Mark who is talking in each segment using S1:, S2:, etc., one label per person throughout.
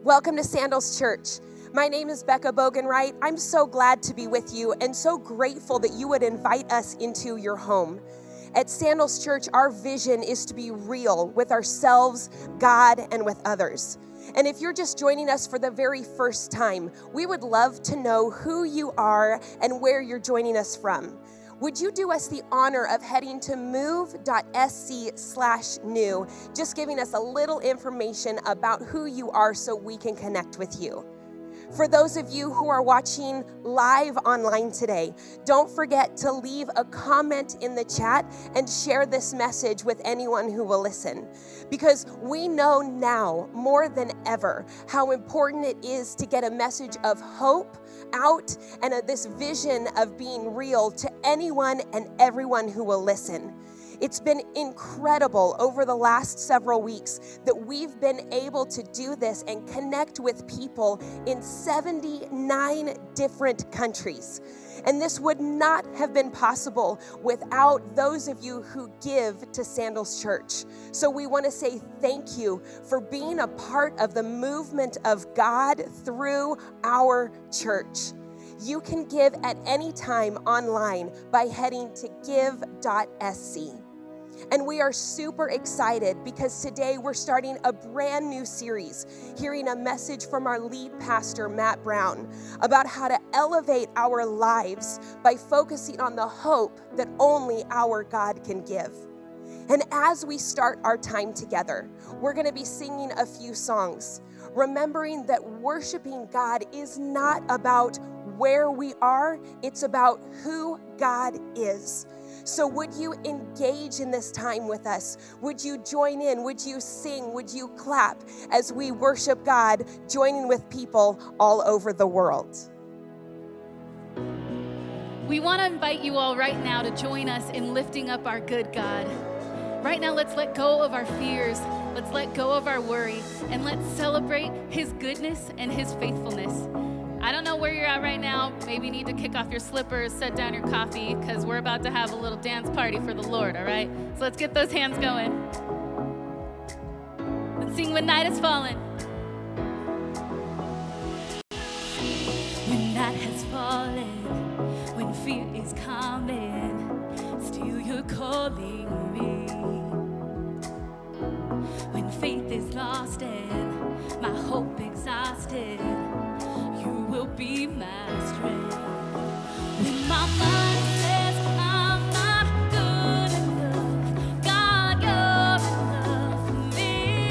S1: Welcome to Sandals Church. My name is Becca Bogenwright. I'm so glad to be with you and so grateful that you would invite us into your home. At Sandals Church, our vision is to be real with ourselves, God, and with others. And if you're just joining us for the very first time, we would love to know who you are and where you're joining us from. Would you do us the honor of heading to move.sc/new, just giving us a little information about who you are so we can connect with you. For those of you who are watching live online today, don't forget to leave a comment in the chat and share this message with anyone who will listen. Because we know now more than ever how important it is to get a message of hope out and this vision of being real to anyone and everyone who will listen. It's been incredible over the last several weeks that we've been able to do this and connect with people in 79 different countries. And this would not have been possible without those of you who give to Sandals Church. So we want to say thank you for being a part of the movement of God through our church. You can give at any time online by heading to give.sc. And we are super excited because today we're starting a brand new series, hearing a message from our lead pastor, Matt Brown, about how to elevate our lives by focusing on the hope that only our God can give. And as we start our time together, we're going to be singing a few songs, remembering that worshiping God is not about where we are, it's about who God is. So would you engage in this time with us? Would you join in? Would you sing? Would you clap as we worship God, joining with people all over the world?
S2: We want to invite you all right now to join us in lifting up our good God. Right now, let's let go of our fears. Let's let go of our worry, and let's celebrate His goodness and His faithfulness. I don't know where you're at right now. Maybe you need to kick off your slippers, set down your coffee, because we're about to have a little dance party for the Lord, all right? So let's get those hands going. Let's sing When Night Has Fallen. When night has fallen, when fear is coming, still you're calling me. When faith is lost and my hope exhausted, you will be my strength. When my mind says I'm not good enough, God, you're enough for me.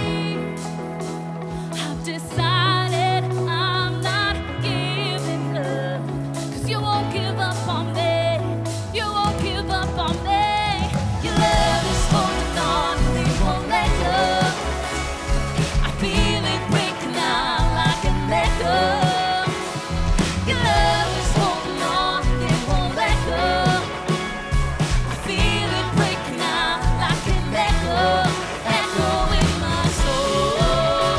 S2: I've decided I'm not giving up, 'cause you won't give up on me. You won't give up on me. Your love is holding on and it won't let go. I feel it breaking now like a let go. Your love is holding on and it won't let go. I feel it breaking out like an echo in my soul.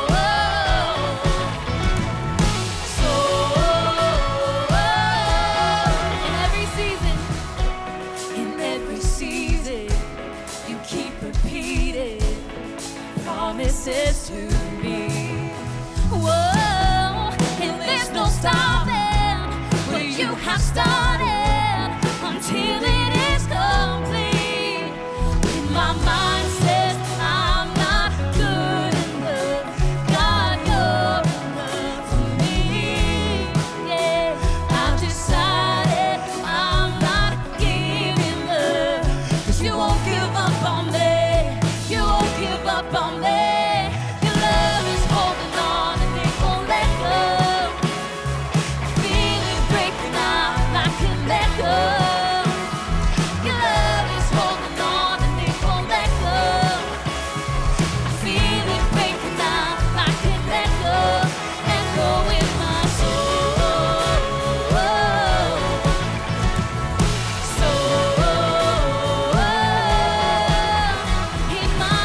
S2: In every season, you keep repeating promises to me. Whoa, and there's no stopping where you have started until it is complete. When my mind says I'm not good enough, God, you're enough for me. Yeah, I've decided I'm not giving up, 'cause you won't give up on me. You won't give up on me. Your love is holding on and it won't let go. I feel it breaking out like an echo. Your love is holding on and it won't let go. I feel it breaking out like an echo in my soul. In my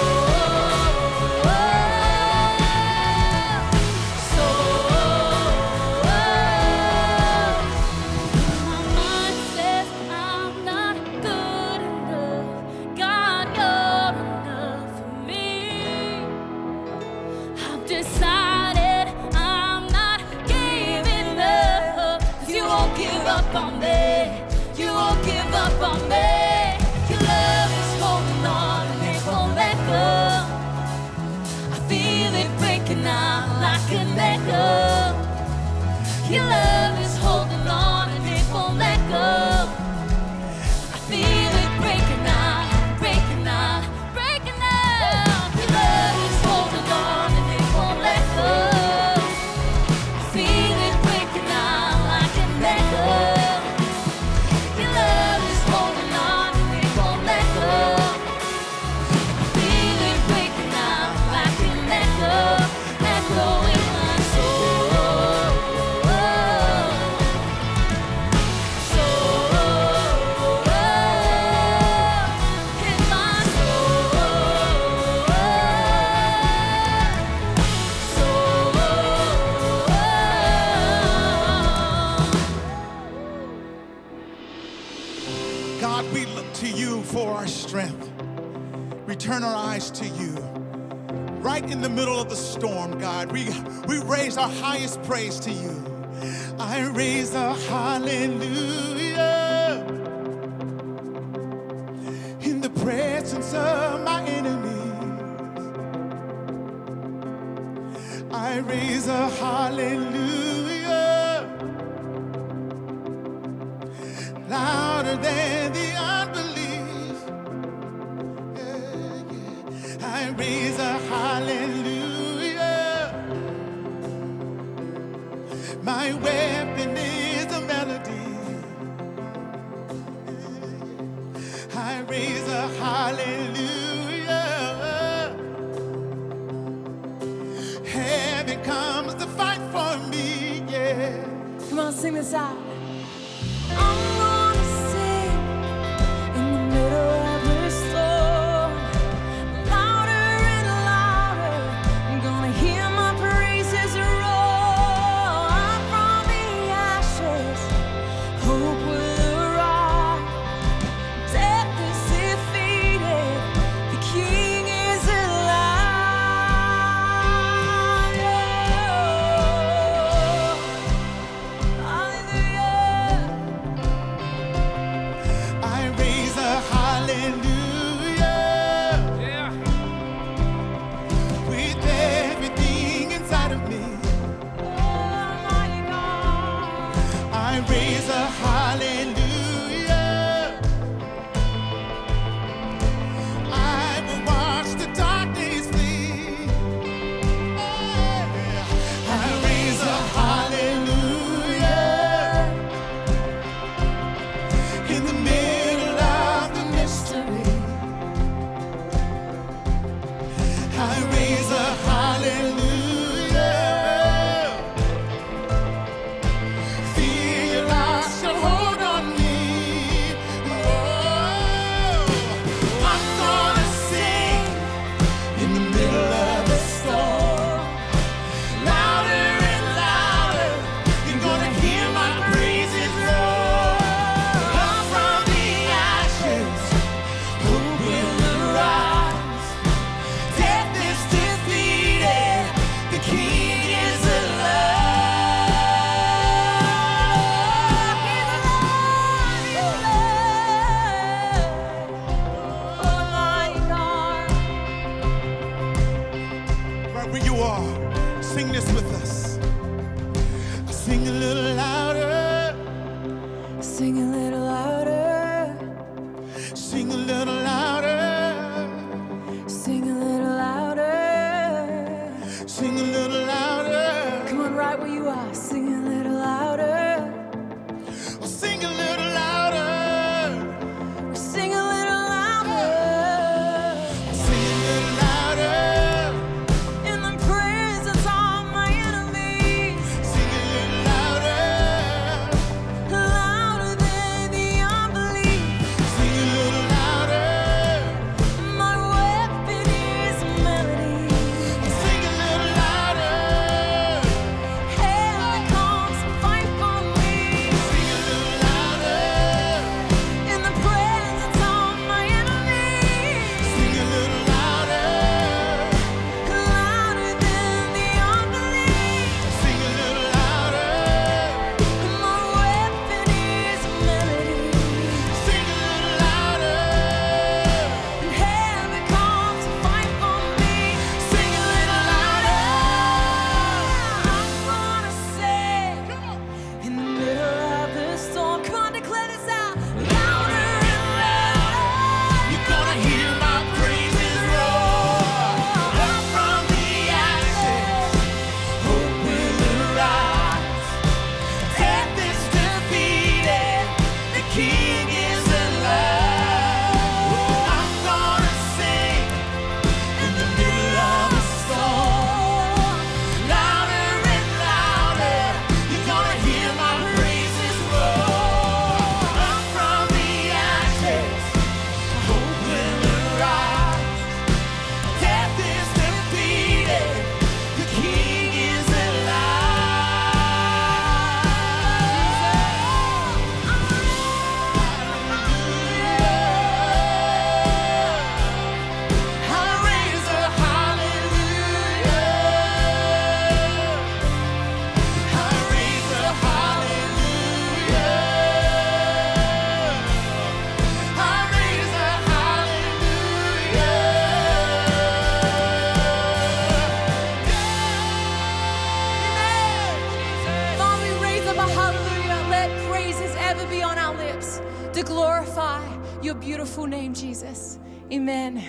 S2: my mind says I'm not good enough, God, you're enough for me. I've decided breaking out like an echo. Your love is holding on and it won't let go. I feel it breaking out, breaking out, breaking out. Your love is holding on and it won't let go. I feel it breaking out like an echo. Your love is holding on and it won't let go. I feel it breaking out like an echo, echo in my soul.
S3: God, we look to you for our strength. We turn our eyes to you. Right in the middle of the storm, God, we raise our highest praise to you. I raise a hallelujah in the presence of my enemies. I raise a hallelujah louder than the unbelief. Yeah, yeah. I raise a hallelujah. My weapon is a melody. I raise a hallelujah. Heaven comes to fight for me, yeah.
S2: Come on, sing this out. I'm gonna sing in the middle of the storm, louder and louder. I'm gonna hear my praises roar. I'm from the ashes, hope will arise. Death is defeated, the King is alive. Hallelujah.
S3: I raise a hallelujah.
S4: Yeah.
S3: With everything inside of me,
S2: Almighty God.
S3: I raise a hallelujah. I will watch the darkness flee. I raise a hallelujah in the middle of the mystery. I raise a hallelujah. Fear lost your hold on me. Oh, I'm gonna sing in the middle of the storm, louder and louder. You're gonna hear my praises roar. Up from the ashes, hope will arise. Death is defeated, the King is
S2: Almighty God.
S3: Right where you are, sing this with us. Sing a little louder,
S2: Sing a little louder,
S3: sing a little louder,
S2: sing a little louder.
S3: sing a little louder,
S2: Come on, right where you are, sing a little louder,
S3: sing a little louder,
S2: sing a little louder.
S3: sing a little louder,
S2: In the presence of my enemies,
S3: sing a little louder,
S2: louder than the unbelief.
S3: sing a little louder,
S2: My weapon is a melody.
S3: sing a little louder.
S2: Heaven comes to fight for me. your beautiful name, Jesus. Amen.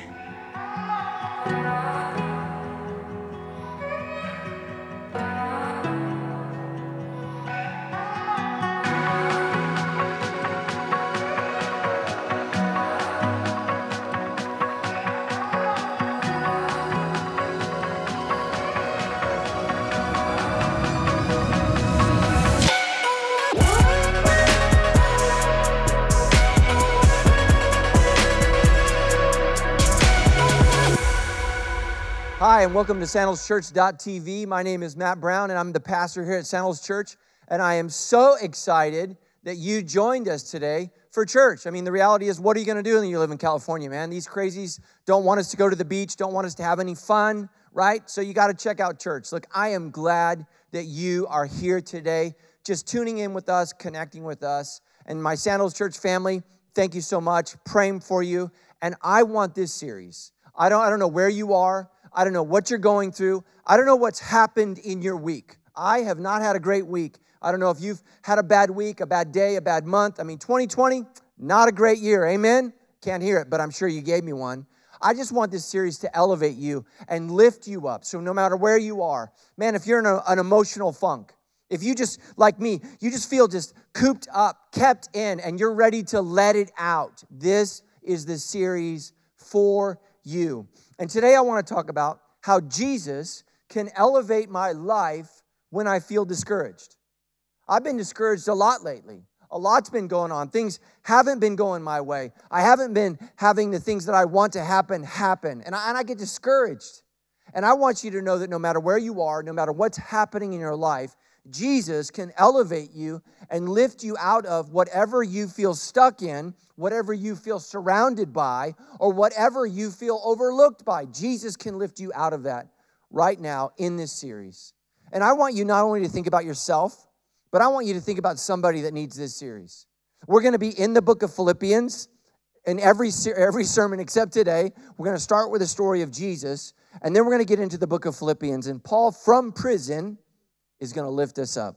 S4: Hi, and welcome to sandalschurch.tv. My name is Matt Brown, and I'm the pastor here at Sandals Church, and I am so excited that you joined us today for church. I mean, the reality is, what are you going to do when you live in California, man? These crazies don't want us to go to the beach, don't want us to have any fun, right? So you got to check out church. Look, I am glad that you are here today, just tuning in with us, connecting with us. And my Sandals Church family, thank you so much, praying for you. And I want this series. I don't know where you are. I don't know what you're going through. I don't know what's happened in your week. I have not had a great week. I don't know if you've had a bad week, a bad day, a bad month. I mean, 2020, not a great year. Amen? Can't hear it, but I'm sure you gave me one. I just want this series to elevate you and lift you up. So no matter where you are, man, if you're in an emotional funk, if you just, like me, you just feel just cooped up, kept in, and you're ready to let it out, this is the series for you. And today I want to talk about how Jesus can elevate my life when I feel discouraged. I've been discouraged a lot lately. A lot's been going on. Things haven't been going my way. I haven't been having the things that I want to happen. And I get discouraged. And I want you to know that no matter where you are, no matter what's happening in your life, Jesus can elevate you and lift you out of whatever you feel stuck in, whatever you feel surrounded by, or whatever you feel overlooked by. Jesus can lift you out of that right now in this series. And I want you not only to think about yourself, but I want you to think about somebody that needs this series. We're going to be in the book of Philippians in every sermon except today. We're going to start with the story of Jesus, and then we're going to get into the book of Philippians. And Paul from prison is going to lift us up.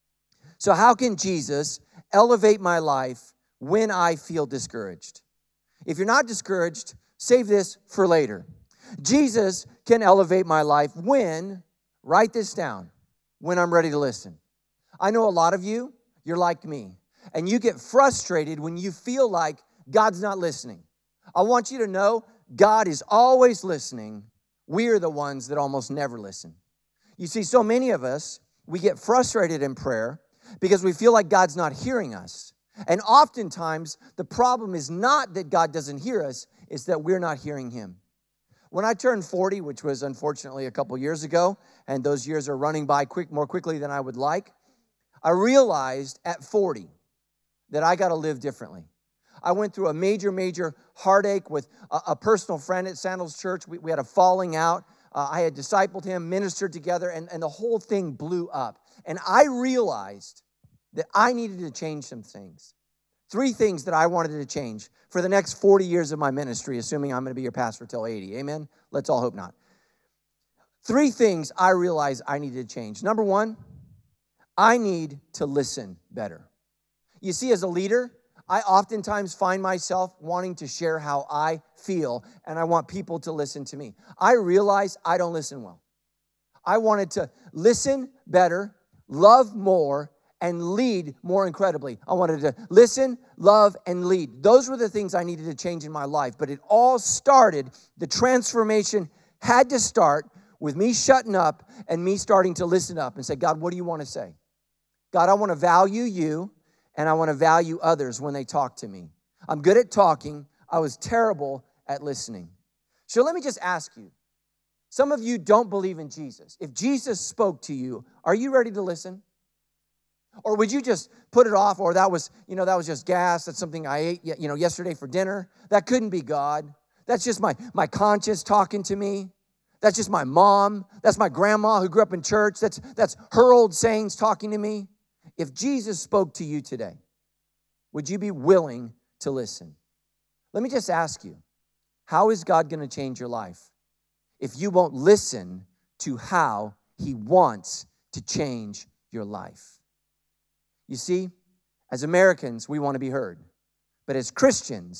S4: So how can Jesus elevate my life when I feel discouraged? If you're not discouraged, save this for later. Jesus can elevate my life when, write this down, when I'm ready to listen. I know a lot of you, you're like me, and you get frustrated when you feel like God's not listening. I want you to know God is always listening. We are the ones that almost never listen. You see, so many of us, we get frustrated in prayer because we feel like God's not hearing us. And oftentimes, the problem is not that God doesn't hear us, it's that we're not hearing Him. When I turned 40, which was unfortunately a couple years ago, and those years are running by more quickly than I would like, I realized at 40 that I got to live differently. I went through a major heartache with a personal friend at Sandals Church. We had a falling out. I had discipled him, ministered together, and the whole thing blew up. And I realized that I needed to change some things. 3 things that I wanted to change for the next 40 years of my ministry, assuming I'm going to be your pastor till 80. Amen? Let's all hope not. 3 things I realized I needed to change. Number 1, I need to listen better. You see, as a leader, I oftentimes find myself wanting to share how I feel, and I want people to listen to me. I realize I don't listen well. I wanted to listen better, love more, and lead more incredibly. I wanted to listen, love, and lead. Those were the things I needed to change in my life, but it all started, the transformation had to start with me shutting up and me starting to listen up and say, God, what do you want to say? God, I want to value you. And I want to value others when they talk to me. I'm good at talking. I was terrible at listening. So let me just ask you. Some of you don't believe in Jesus. If Jesus spoke to you, are you ready to listen? Or would you just put it off? Or that was just gas. That's something I ate, yesterday for dinner. That couldn't be God. That's just my conscience talking to me. That's just my mom. That's my grandma who grew up in church. That's her old sayings talking to me. If Jesus spoke to you today, would you be willing to listen? Let me just ask you, how is God going to change your life if you won't listen to how He wants to change your life? You see, as Americans, we want to be heard. But as Christians,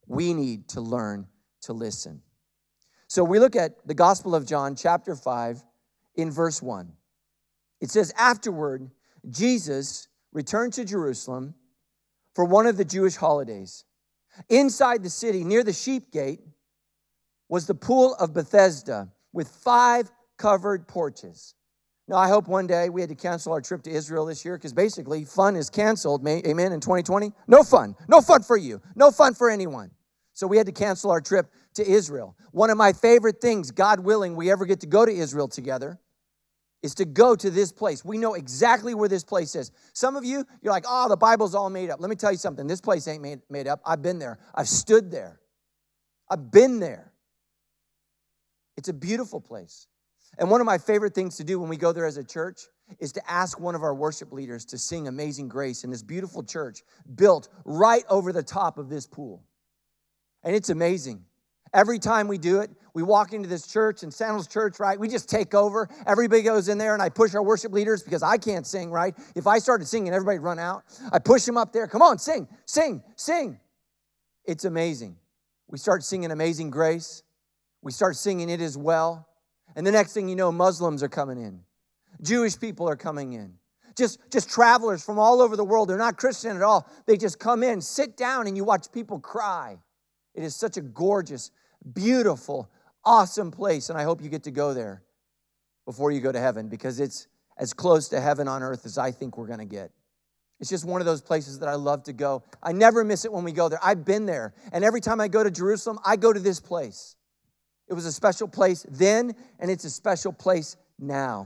S4: we need to learn to listen. So we look at the Gospel of John, chapter 5, in verse 1. It says, afterward, Jesus returned to Jerusalem for one of the Jewish holidays. Inside the city, near the sheep gate, was the pool of Bethesda with 5 covered porches. Now, I hope one day we had to cancel our trip to Israel this year because basically fun is canceled, amen, in 2020. No fun. No fun for you. No fun for anyone. So we had to cancel our trip to Israel. One of my favorite things, God willing, we ever get to go to Israel together is to go to this place. We know exactly where this place is. Some of you, you're like, oh, the Bible's all made up. Let me tell you something. This place ain't made up. I've been there. I've stood there. I've been there. It's a beautiful place. And one of my favorite things to do when we go there as a church is to ask one of our worship leaders to sing Amazing Grace in this beautiful church built right over the top of this pool. And it's amazing. Every time we do it, we walk into this church, and Sandals Church, right? We just take over. Everybody goes in there, and I push our worship leaders because I can't sing, right? If I started singing, everybody'd run out. I push them up there. Come on, sing, sing, sing. It's amazing. We start singing Amazing Grace. We start singing It Is Well. And the next thing you know, Muslims are coming in. Jewish people are coming in. Just travelers from all over the world. They're not Christian at all. They just come in, sit down, and you watch people cry. It is such a gorgeous, beautiful, awesome place, and I hope you get to go there before you go to heaven because it's as close to heaven on earth as I think we're going to get. It's just one of those places that I love to go. I never miss it when we go there. I've been there, and every time I go to Jerusalem, I go to this place. It was a special place then, and it's a special place now.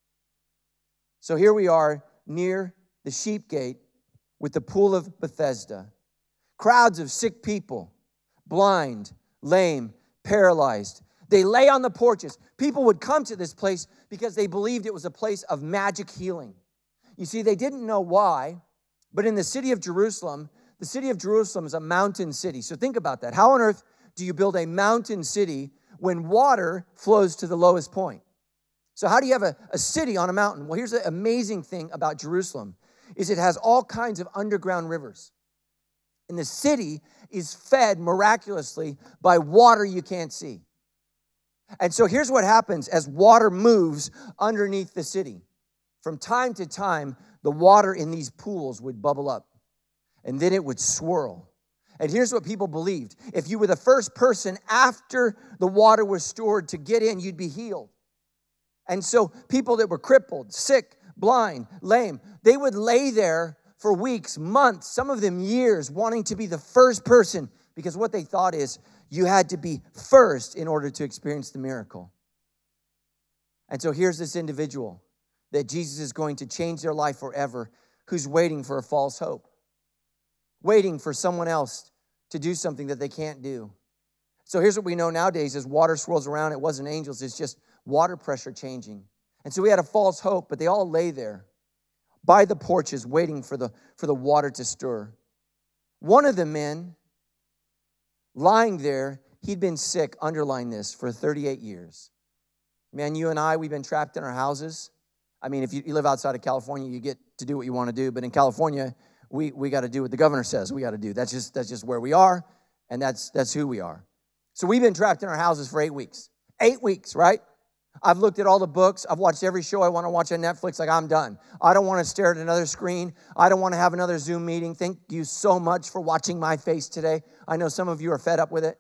S4: So here we are near the sheep gate with the pool of Bethesda. Crowds of sick people, blind, lame, paralyzed. They lay on the porches. People would come to this place because they believed it was a place of magic healing. You see, they didn't know why, but in the city of Jerusalem is a mountain city. So think about that. How on earth do you build a mountain city when water flows to the lowest point? So how do you have a city on a mountain? Well, here's the amazing thing about Jerusalem is it has all kinds of underground rivers. And the city is fed miraculously by water you can't see. And so here's what happens as water moves underneath the city. From time to time, the water in these pools would bubble up, and then it would swirl. And here's what people believed. If you were the first person after the water was stored to get in, you'd be healed. And so people that were crippled, sick, blind, lame, they would lay there for weeks, months, some of them years, wanting to be the first person because what they thought is you had to be first in order to experience the miracle. And so here's this individual that Jesus is going to change their life forever who's waiting for a false hope, waiting for someone else to do something that they can't do. So here's what we know nowadays as water swirls around, it wasn't angels, it's just water pressure changing. And so we had a false hope, but they all lay there by the porches waiting for the water to stir. One of the men lying there, he'd been sick, underline this, for 38 years. Man, you and I, we've been trapped in our houses. I mean, if you live outside of California, you get to do what you want to do. But in California, we got to do what the governor says we got to do. That's just where we are, and that's who we are. So we've been trapped in our houses for 8 weeks. 8 weeks, right? I've looked at all the books. I've watched every show I want to watch on Netflix. Like, I'm done. I don't want to stare at another screen. I don't want to have another Zoom meeting. Thank you so much for watching my face today. I know some of you are fed up with it.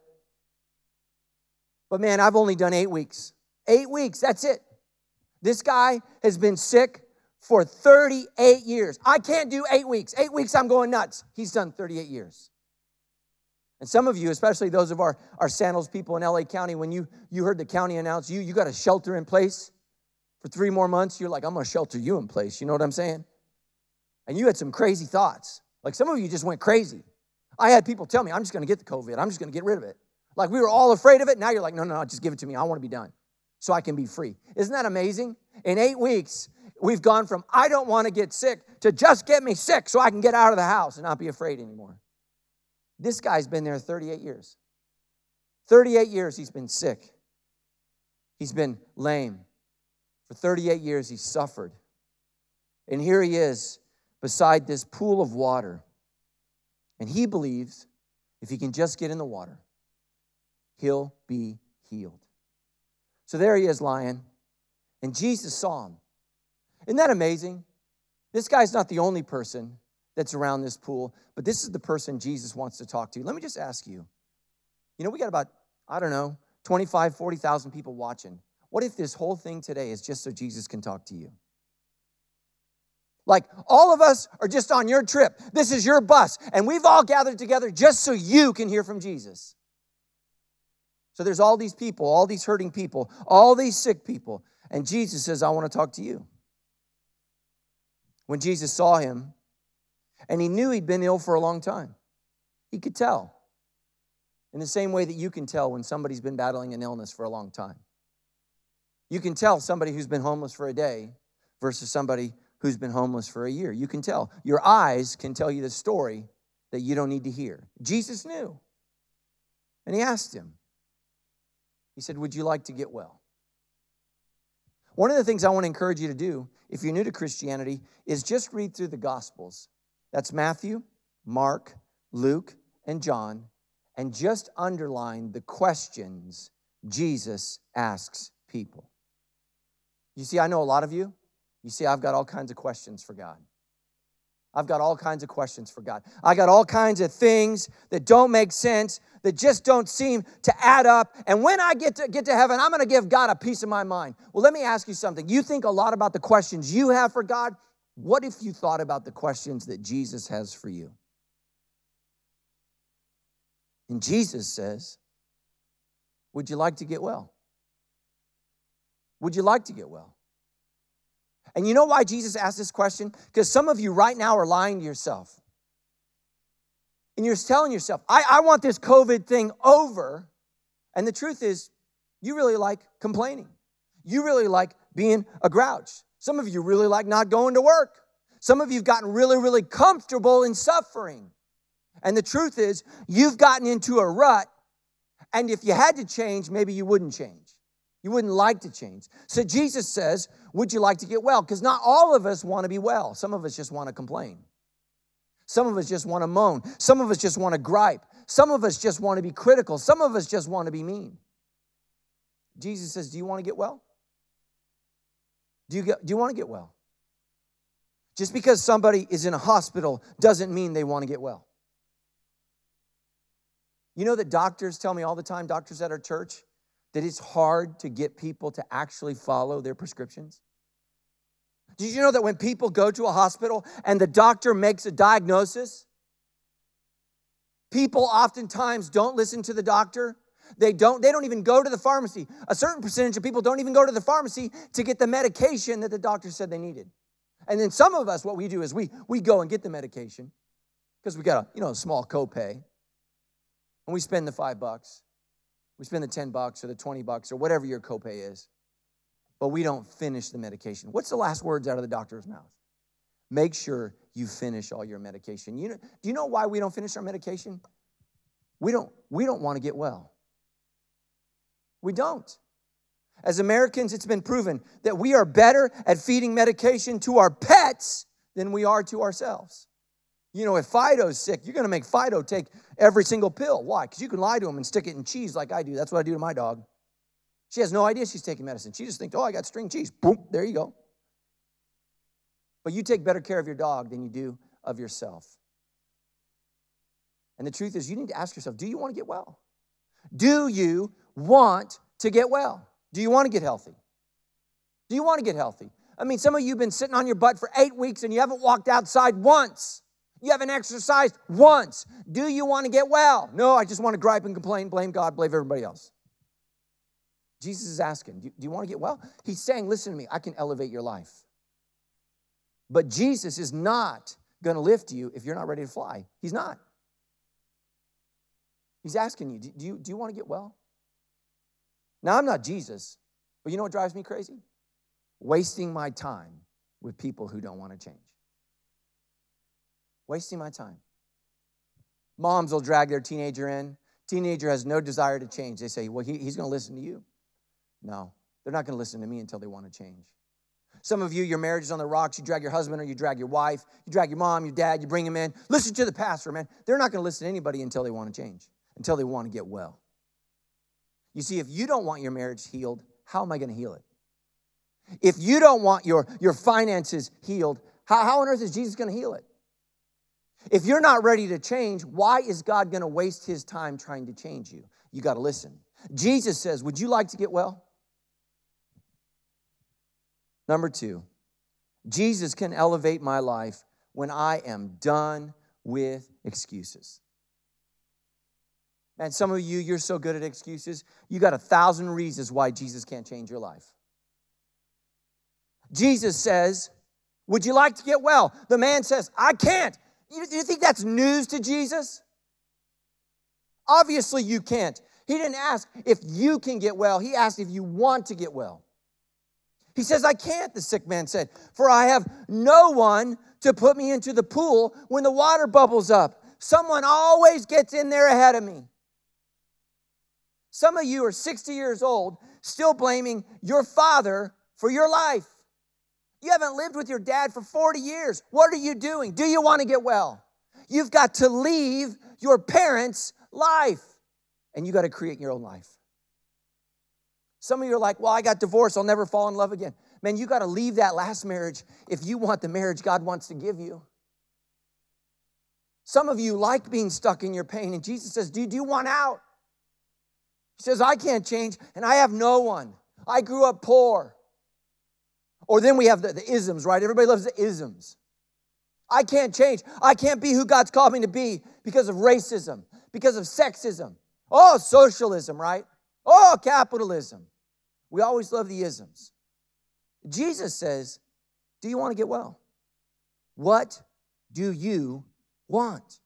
S4: But man, I've only done 8 weeks. 8 weeks, that's it. This guy has been sick for 38 years. I can't do 8 weeks. 8 weeks, I'm going nuts. He's done 38 years. And some of you, especially those of our Sandals people in LA County, when you heard the county announce you got a shelter in place for 3 more months, you're like, I'm going to shelter you in place. You know what I'm saying? And you had some crazy thoughts. Like some of you just went crazy. I had people tell me, I'm just going to get the COVID. I'm just going to get rid of it. Like we were all afraid of it. Now you're like, no, just give it to me. I want to be done so I can be free. Isn't that amazing? In 8 weeks, we've gone from I don't want to get sick to just get me sick so I can get out of the house and not be afraid anymore. This guy's been there 38 years. 38 years he's been sick. He's been lame. For 38 years he's suffered. And here he is beside this pool of water. And he believes If he can just get in the water, he'll be healed. So there he is lying, and Jesus saw him. Isn't that amazing? This guy's not the only person that's around this pool, but this is the person Jesus wants to talk to. Let me just ask you, we got about, 25, 40,000 people watching. What if this whole thing today is just so Jesus can talk to you? Like all of us are just on your trip. This is your bus, and we've all gathered together just so you can hear from Jesus. So there's all these people, all these hurting people, all these sick people, and Jesus says, I want to talk to you. When Jesus saw him, and he knew he'd been ill for a long time, he could tell. In the same way that you can tell when somebody's been battling an illness for a long time. You can tell somebody who's been homeless for a day versus somebody who's been homeless for a year. You can tell. Your eyes can tell you the story that you don't need to hear. Jesus knew. And he asked him. He said, would you like to get well? One of the things I want to encourage you to do, if you're new to Christianity, is just read through the Gospels. That's Matthew, Mark, Luke, and John, and just underline the questions Jesus asks people. You see, I know a lot of you. You see, I've got all kinds of questions for God. I've got all kinds of questions for God. I got all kinds of things that don't make sense, that just don't seem to add up. And when I get to heaven, I'm going to give God a piece of my mind. Well, let me ask you something. You think a lot about the questions you have for God. What if you thought about the questions that Jesus has for you? And Jesus says, would you like to get well? Would you like to get well? And you know why Jesus asked this question? Because some of you right now are lying to yourself. And you're telling yourself, I want this COVID thing over. And the truth is, you really like complaining. You really like being a grouch. Some of you really like not going to work. Some of you have gotten really, really comfortable in suffering. And the truth is, you've gotten into a rut. And if you had to change, maybe you wouldn't change. You wouldn't like to change. So Jesus says, would you like to get well? Because not all of us want to be well. Some of us just want to complain. Some of us just want to moan. Some of us just want to gripe. Some of us just want to be critical. Some of us just want to be mean. Jesus says, do you want to get well? Do you want to get well? Just because somebody is in a hospital doesn't mean they want to get well. You know that doctors tell me all the time, doctors at our church, that it's hard to get people to actually follow their prescriptions? Did you know that when people go to a hospital and the doctor makes a diagnosis, people oftentimes don't listen to the doctor? They don't even go to the pharmacy. A certain percentage of people don't even go to the pharmacy to get the medication that the doctor said they needed. And then some of us, what we do is we go and get the medication because we got a small copay. And we spend the $5. We spend the $10 or the $20 or whatever your copay is. But we don't finish the medication. What's the last words out of the doctor's mouth? Make sure you finish all your medication. Do you know why we don't finish our medication? We don't want to get well. We don't. As Americans, it's been proven that we are better at feeding medication to our pets than we are to ourselves. If Fido's sick, you're going to make Fido take every single pill. Why? Because you can lie to him and stick it in cheese like I do. That's what I do to my dog. She has no idea she's taking medicine. She just thinks, I got string cheese. Boom, there you go. But you take better care of your dog than you do of yourself. And the truth is, you need to ask yourself, do you want to get well? Do you want to get well? Do you want to get healthy? Do you want to get healthy? I mean, some of you have been sitting on your butt for 8 weeks and you haven't walked outside once. You haven't exercised once. Do you want to get well? No, I just want to gripe and complain, blame God, blame everybody else. Jesus is asking, do you want to get well? He's saying, listen to me, I can elevate your life. But Jesus is not going to lift you if you're not ready to fly. He's not. He's asking you, do you want to get well? Now, I'm not Jesus, but you know what drives me crazy? Wasting my time with people who don't want to change. Wasting my time. Moms will drag their teenager in. Teenager has no desire to change. They say, well, he's going to listen to you. No, they're not going to listen to me until they want to change. Some of you, your marriage is on the rocks. You drag your husband or you drag your wife. You drag your mom, your dad. You bring them in. Listen to the pastor, man. They're not going to listen to anybody until they want to change, until they want to get well. You see, if you don't want your marriage healed, how am I going to heal it? If you don't want your finances healed, how on earth is Jesus going to heal it? If you're not ready to change, why is God going to waste his time trying to change you? You got to listen. Jesus says, would you like to get well? Number 2, Jesus can elevate my life when I am done with excuses. Man, some of you, you're so good at excuses. You got 1,000 reasons why Jesus can't change your life. Jesus says, would you like to get well? The man says, I can't. You think that's news to Jesus? Obviously you can't. He didn't ask if you can get well. He asked if you want to get well. He says, I can't, the sick man said, for I have no one to put me into the pool when the water bubbles up. Someone always gets in there ahead of me. Some of you are 60 years old, still blaming your father for your life. You haven't lived with your dad for 40 years. What are you doing? Do you want to get well? You've got to leave your parents' life, and you got to create your own life. Some of you are like, well, I got divorced. I'll never fall in love again. Man, you got to leave that last marriage if you want the marriage God wants to give you. Some of you like being stuck in your pain, and Jesus says, do you want out? He says, I can't change, and I have no one. I grew up poor. Or then we have the isms, right? Everybody loves the isms. I can't change. I can't be who God's called me to be because of racism, because of sexism. Oh, socialism, right? Oh, capitalism. We always love the isms. Jesus says, do you want to get well? What do you want?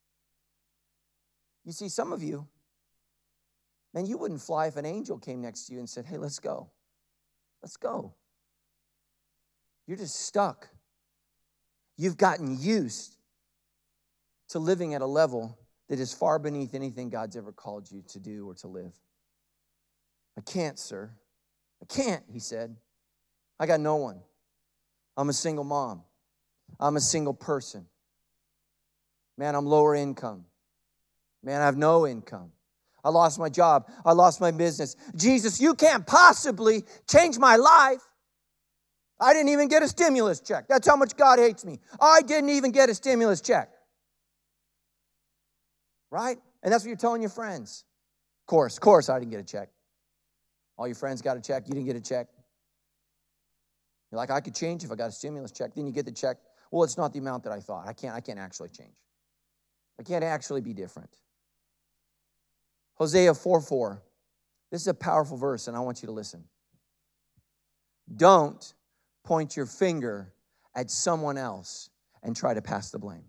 S4: You see, some of you, man, you wouldn't fly if an angel came next to you and said, hey, let's go. Let's go. You're just stuck. You've gotten used to living at a level that is far beneath anything God's ever called you to do or to live. I can't, sir. I can't, he said. I got no one. I'm a single mom. I'm a single person. Man, I'm lower income. Man, I have no income. I lost my job. I lost my business. Jesus, you can't possibly change my life. I didn't even get a stimulus check. That's how much God hates me. I didn't even get a stimulus check. Right? And that's what you're telling your friends. Of course, I didn't get a check. All your friends got a check. You didn't get a check. You're like, I could change if I got a stimulus check. Then you get the check. Well, it's not the amount that I thought. I can't actually change. I can't actually be different. Hosea 4:4. This is a powerful verse, and I want you to listen. Don't point your finger at someone else and try to pass the blame.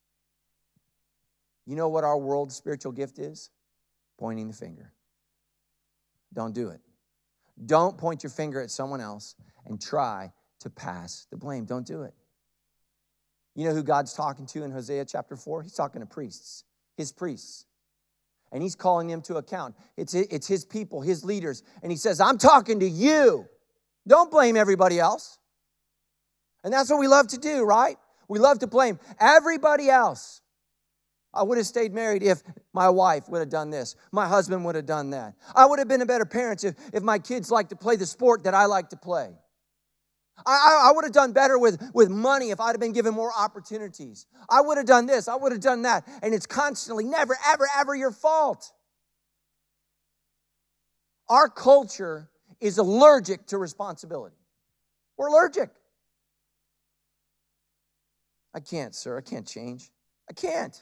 S4: You know what our world's spiritual gift is? Pointing the finger. Don't do it. Don't point your finger at someone else and try to pass the blame. Don't do it. You know who God's talking to in Hosea chapter 4? He's talking to priests, his priests. And he's calling them to account. It's his people, his leaders. And he says, I'm talking to you. Don't blame everybody else. And that's what we love to do, right? We love to blame everybody else. I would have stayed married if my wife would have done this. My husband would have done that. I would have been a better parent if my kids liked to play the sport that I like to play. I would have done better with money if I'd have been given more opportunities. I would have done this. I would have done that. And it's constantly never, ever, ever your fault. Our culture is allergic to responsibility. We're allergic. I can't, sir. I can't change. I can't.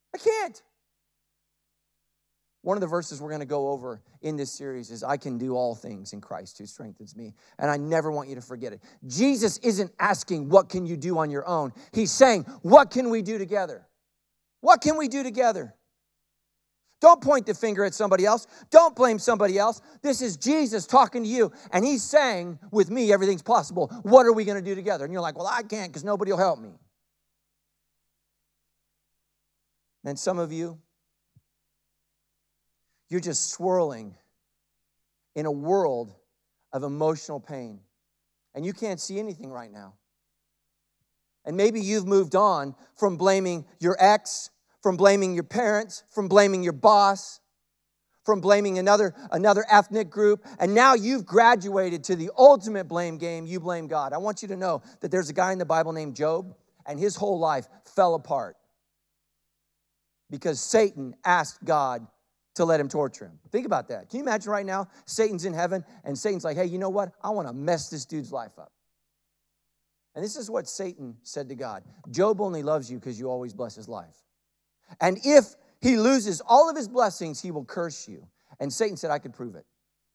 S4: One of the verses we're going to go over in this series is, I can do all things in Christ who strengthens me. And I never want you to forget it. Jesus isn't asking, what can you do on your own? He's saying, what can we do together? What can we do together? Don't point the finger at somebody else. Don't blame somebody else. This is Jesus talking to you. And he's saying, with me, everything's possible. What are we going to do together? And you're like, well, I can't because nobody will help me. And some of you, you're just swirling in a world of emotional pain. and you can't see anything right now. And maybe you've moved on from blaming your ex, from blaming your parents, from blaming your boss, from blaming another ethnic group, and now you've graduated to the ultimate blame game. You blame God. I want you to know that there's a guy in the Bible named Job, and his whole life fell apart because Satan asked God to let him torture him. Think about that. Can you imagine right now, Satan's in heaven, and Satan's like, hey, you know what? I want to mess this dude's life up. And this is what Satan said to God. Job only loves you because you always bless his life. And if he loses all of his blessings, he will curse you. And Satan said, I could prove it.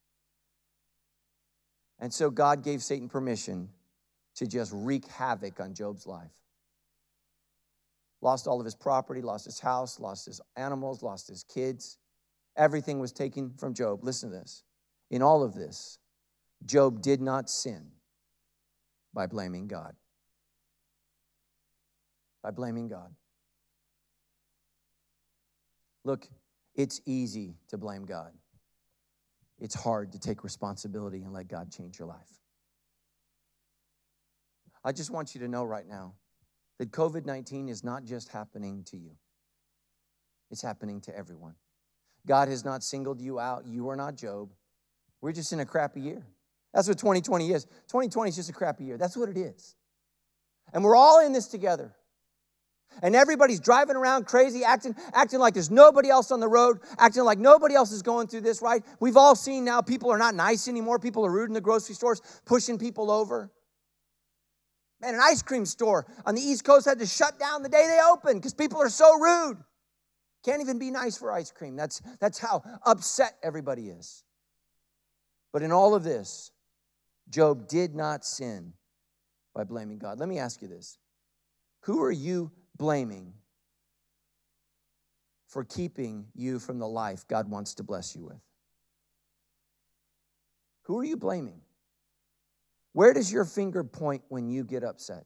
S4: And so God gave Satan permission to just wreak havoc on Job's life. Lost all of his property, lost his house, lost his animals, lost his kids. Everything was taken from Job. Listen to this. In all of this, Job did not sin by blaming God. By blaming God. Look, it's easy to blame God. It's hard to take responsibility and let God change your life. I just want you to know right now that COVID-19 is not just happening to you. It's happening to everyone. God has not singled you out. You are not Job. We're just in a crappy year. That's what 2020 is. 2020 is just a crappy year. That's what it is. And we're all in this together. And everybody's driving around crazy, acting like there's nobody else on the road, acting like nobody else is going through this, right? We've all seen now people are not nice anymore. People are rude in the grocery stores, pushing people over. Man, an ice cream store on the East Coast had to shut down the day they opened because people are so rude. Can't even be nice for ice cream. That's how upset everybody is. But in all of this, Job did not sin by blaming God. Let me ask you this. Who are you blaming for keeping you from the life God wants to bless you with? Who are you blaming? Where does your finger point when you get upset?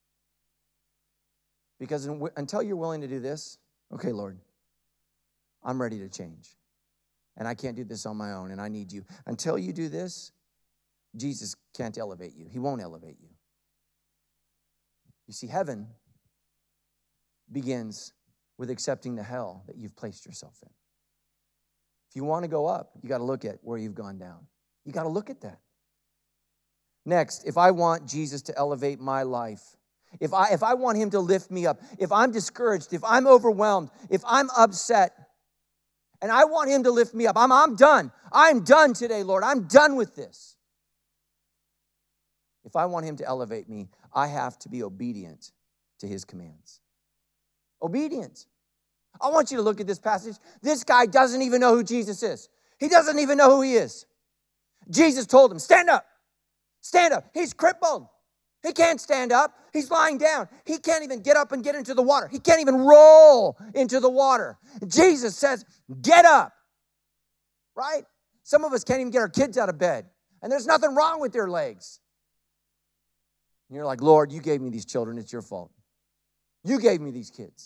S4: Because until you're willing to do this, okay, Lord, I'm ready to change. And I can't do this on my own, and I need you. Until you do this, Jesus can't elevate you. He won't elevate you. You see, heaven begins with accepting the hell that you've placed yourself in. If you want to go up, you got to look at where you've gone down. You got to look at that. Next, if I want Jesus to elevate my life, if I want him to lift me up, if I'm discouraged, if I'm overwhelmed, if I'm upset, and I want him to lift me up, I'm done. I'm done today, Lord. I'm done with this. If I want him to elevate me, I have to be obedient to his commands. Obedient. I want you to look at this passage. This guy doesn't even know who Jesus is. He doesn't even know who he is. Jesus told him, stand up. Stand up. He's crippled. He can't stand up. He's lying down. He can't even get up and get into the water. He can't even roll into the water. Jesus says, get up. Right? Some of us can't even get our kids out of bed. And there's nothing wrong with their legs. And you're like, Lord, you gave me these children. It's your fault. You gave me these kids.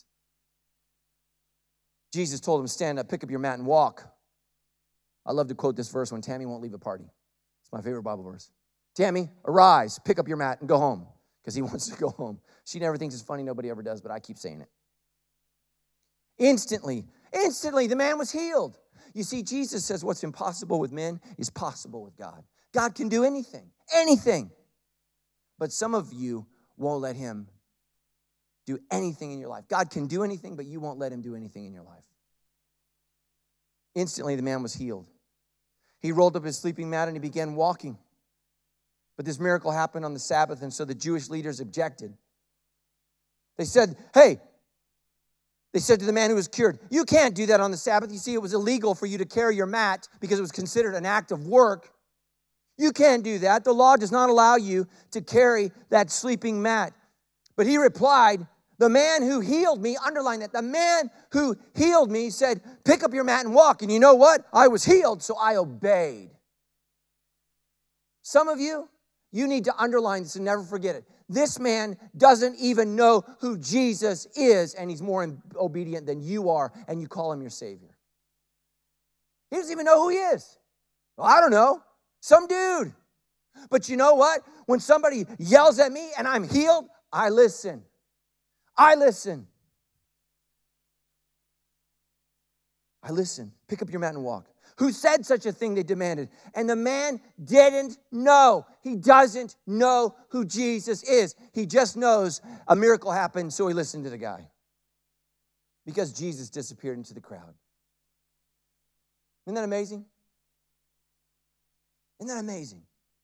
S4: Jesus told him, stand up, pick up your mat, and walk. I love to quote this verse when Tammy won't leave a party. It's my favorite Bible verse. Tammy, arise, pick up your mat, and go home. Because he wants to go home. She never thinks it's funny. Nobody ever does, but I keep saying it. Instantly, the man was healed. You see, Jesus says what's impossible with men is possible with God. God can do anything. But some of you won't let him do anything in your life. God can do anything, but you won't let him do anything in your life. Instantly, the man was healed. He rolled up his sleeping mat and he began walking. But this miracle happened on the Sabbath, and so the Jewish leaders objected. They said to the man who was cured, you can't do that on the Sabbath. You see, it was illegal for you to carry your mat because it was considered an act of work. You can't do that. The law does not allow you to carry that sleeping mat. But he replied, the man who healed me, underline that, the man who healed me said, pick up your mat and walk. And you know what? I was healed, so I obeyed. Some of you, you need to underline this and never forget it. This man doesn't even know who Jesus is, and he's more obedient than you are, and you call him your Savior. He doesn't even know who he is. Well, I don't know. Some dude. But you know what? When somebody yells at me and I'm healed, I listen. I listen. I listen. Pick up your mat and walk. Who said such a thing, they demanded. And the man didn't know. He doesn't know who Jesus is. He just knows a miracle happened, so he listened to the guy. Because Jesus disappeared into the crowd. Isn't that amazing? Isn't that amazing?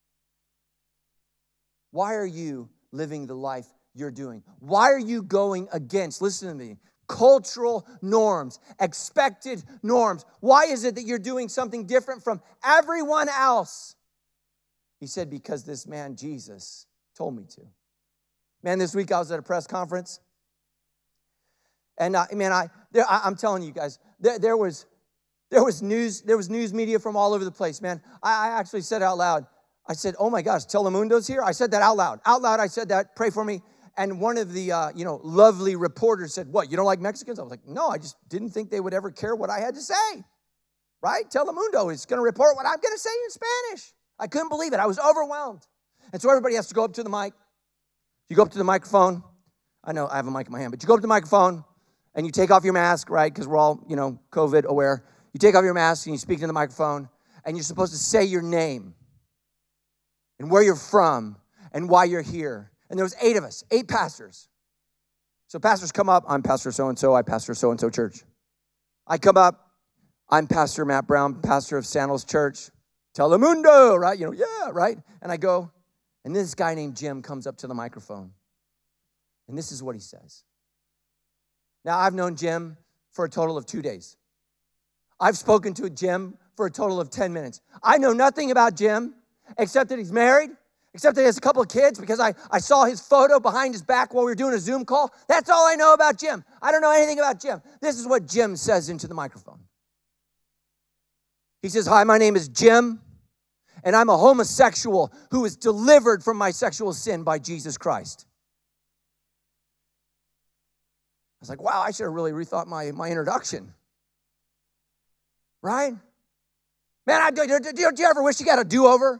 S4: Why are you living the life you're doing? Why are you going against, listen to me, cultural norms, expected norms? Why is it that you're doing something different from everyone else? He said, because this man, Jesus, told me to. Man, this week I was at a press conference. And I'm telling you guys, there was news media from all over the place, man. I actually said out loud, I said, oh my gosh, Telemundo's here? I said that out loud. Out loud, I said that, pray for me. And one of the, lovely reporters said, what, you don't like Mexicans? I was like, no, I just didn't think they would ever care what I had to say, right? Telemundo is going to report what I'm going to say in Spanish. I couldn't believe it. I was overwhelmed. And so everybody has to go up to the mic. You go up to the microphone. I know I have a mic in my hand, but you go up to the microphone and you take off your mask, right? Because we're all, COVID aware. You take off your mask and you speak into the microphone and you're supposed to say your name and where you're from and why you're here. And there was 8 of us, 8 pastors. So pastors come up. I'm Pastor so-and-so. I pastor so-and-so church. I come up. I'm Pastor Matt Brown, pastor of Sandals Church. Telemundo, right? Yeah, right? And I go, and this guy named Jim comes up to the microphone. And this is what he says. Now, I've known Jim for a total of 2 days. I've spoken to Jim for a total of 10 minutes. I know nothing about Jim except that he's married, except that he has a couple of kids because I saw his photo behind his back while we were doing a Zoom call. That's all I know about Jim. I don't know anything about Jim. This is what Jim says into the microphone. He says, hi, my name is Jim, and I'm a homosexual who was delivered from my sexual sin by Jesus Christ. I was like, wow, I should have really rethought my introduction. Right? Man, do you ever wish you got a do-over?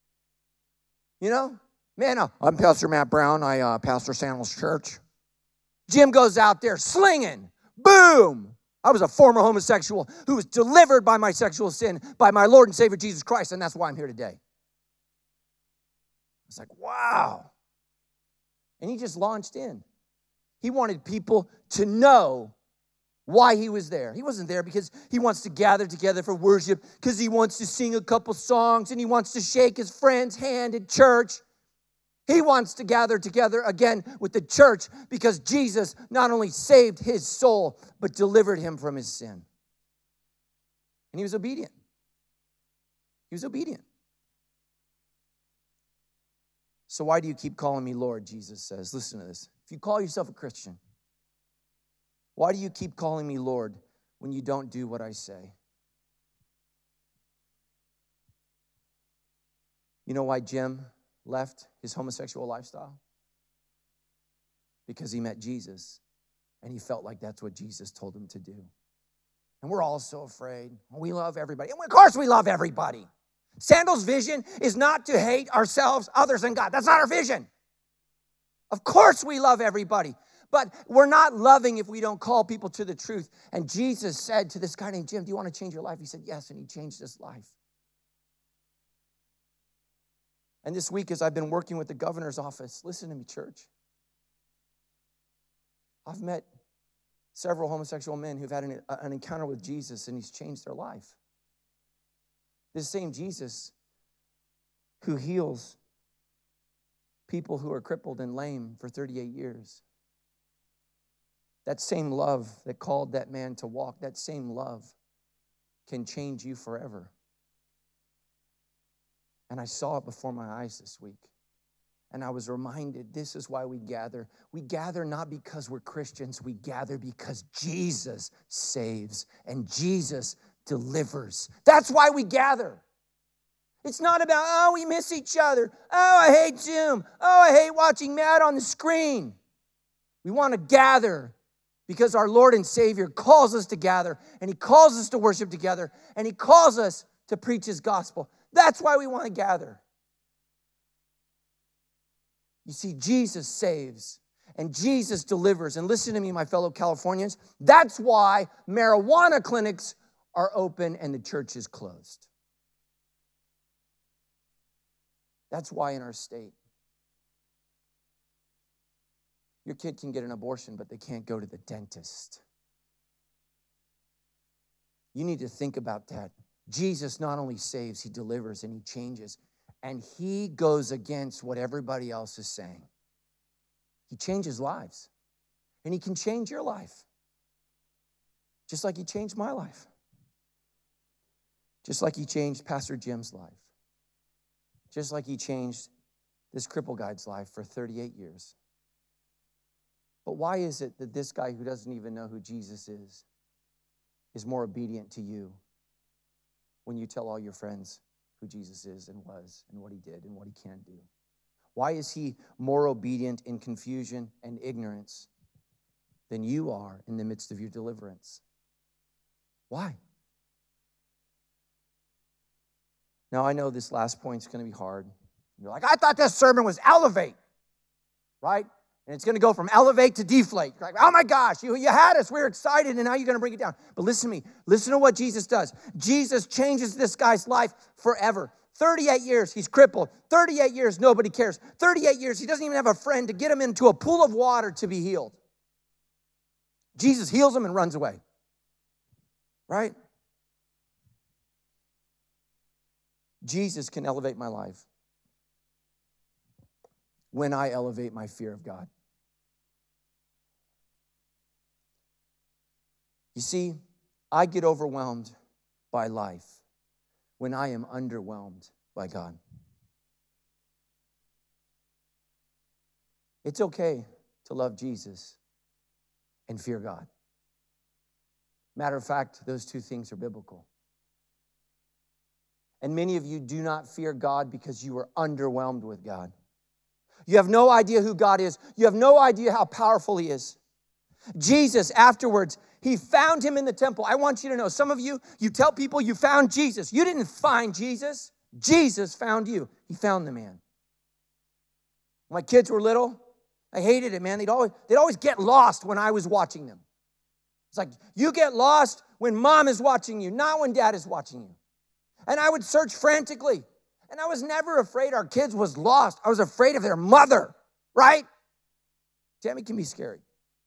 S4: Man, I'm Pastor Matt Brown. I pastor Sandals Church. Jim goes out there slinging. Boom! I was a former homosexual who was delivered by my sexual sin by my Lord and Savior Jesus Christ, and that's why I'm here today. I was like, wow. And he just launched in. He wanted people to know why he was there. He wasn't there because he wants to gather together for worship, because he wants to sing a couple songs and he wants to shake his friend's hand at church. He wants to gather together again with the church because Jesus not only saved his soul, but delivered him from his sin. And he was obedient. He was obedient. So why do you keep calling me Lord, Jesus says. Listen to this. If you call yourself a Christian, why do you keep calling me Lord when you don't do what I say? You know why Jim left his homosexual lifestyle? Because he met Jesus, and he felt like that's what Jesus told him to do. And we're all so afraid. We love everybody. And of course we love everybody. Sandals' vision is not to hate ourselves, others, and God. That's not our vision. Of course we love everybody. But we're not loving if we don't call people to the truth. And Jesus said to this guy named Jim, do you want to change your life? He said, yes, and he changed his life. And this week, as I've been working with the governor's office, listen to me, church. I've met several homosexual men who've had an encounter with Jesus, and he's changed their life. This same Jesus who heals people who are crippled and lame for 38 years. That same love that called that man to walk, that same love can change you forever. And I saw it before my eyes this week. And I was reminded, this is why we gather. We gather not because we're Christians. We gather because Jesus saves and Jesus delivers. That's why we gather. It's not about, oh, we miss each other. Oh, I hate Zoom. Oh, I hate watching Matt on the screen. We want to gather because our Lord and Savior calls us to gather, and he calls us to worship together, and he calls us to preach his gospel. That's why we want to gather. You see, Jesus saves and Jesus delivers. And listen to me, my fellow Californians, that's why marijuana clinics are open and the church is closed. That's why in our state, your kid can get an abortion, but they can't go to the dentist. You need to think about that. Jesus not only saves, he delivers and he changes. And he goes against what everybody else is saying. He changes lives. And he can change your life. Just like he changed my life. Just like he changed Pastor Jim's life. Just like he changed this cripple guy's life for 38 years. But why is it that this guy who doesn't even know who Jesus is more obedient to you when you tell all your friends who Jesus is and was and what he did and what he can do? Why is he more obedient in confusion and ignorance than you are in the midst of your deliverance? Why? Now, I know this last point's going to be hard. You're like, I thought this sermon was elevate, right? And it's going to go from elevate to deflate. You're like, oh my gosh, you had us. We were excited, and now you're going to bring it down. But listen to me. Listen to what Jesus does. Jesus changes this guy's life forever. 38 years, he's crippled. 38 years, nobody cares. 38 years, he doesn't even have a friend to get him into a pool of water to be healed. Jesus heals him and runs away. Right? Jesus can elevate my life when I elevate my fear of God. You see, I get overwhelmed by life when I am underwhelmed by God. It's okay to love Jesus and fear God. Matter of fact, those two things are biblical. And many of you do not fear God because you are underwhelmed with God. You have no idea who God is. You have no idea how powerful he is. Jesus, afterwards, he found him in the temple. I want you to know, some of you, you tell people you found Jesus. You didn't find Jesus. Jesus found you. He found the man. When my kids were little, I hated it, man. They'd always get lost when I was watching them. It's like, you get lost when mom is watching you, not when dad is watching you. And I would search frantically. And I was never afraid our kids was lost. I was afraid of their mother, right? Tammy can be scary.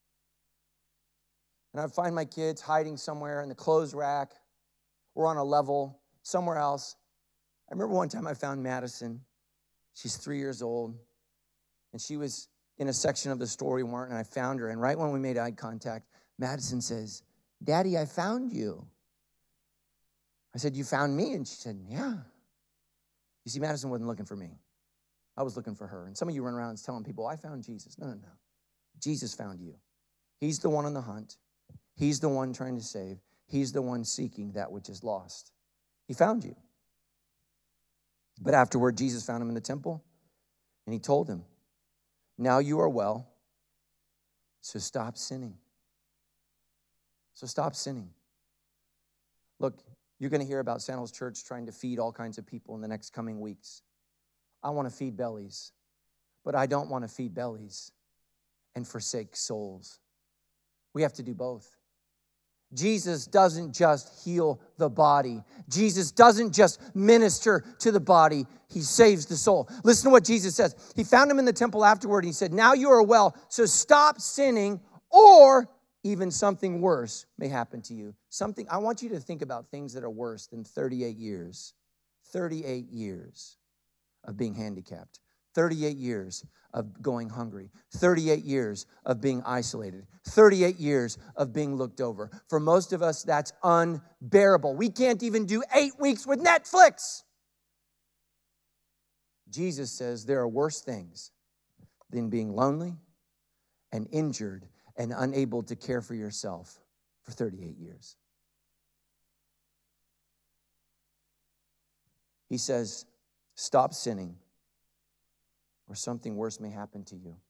S4: And I'd find my kids hiding somewhere in the clothes rack or on a level somewhere else. I remember one time I found Madison. She's 3 years old. And she was in a section of the store we weren't, and I found her. And right when we made eye contact, Madison says, Daddy, I found you. I said, you found me? And she said, yeah. You see, Madison wasn't looking for me. I was looking for her. And some of you run around telling people, I found Jesus. No. Jesus found you. He's the one on the hunt. He's the one trying to save. He's the one seeking that which is lost. He found you. But afterward, Jesus found him in the temple, and he told him, now you are well, so stop sinning. So stop sinning. Look, you're going to hear about Sandals Church trying to feed all kinds of people in the next coming weeks. I want to feed bellies, but I don't want to feed bellies and forsake souls. We have to do both. Jesus doesn't just heal the body. Jesus doesn't just minister to the body. He saves the soul. Listen to what Jesus says. He found him in the temple afterward, and he said, now you are well, so stop sinning, or even something worse may happen to you. I want you to think about things that are worse than 38 years. 38 years of being handicapped. 38 years of going hungry. 38 years of being isolated. 38 years of being looked over. For most of us, that's unbearable. We can't even do 8 weeks with Netflix. Jesus says there are worse things than being lonely and injured and unable to care for yourself for 38 years. He says, stop sinning, or something worse may happen to you.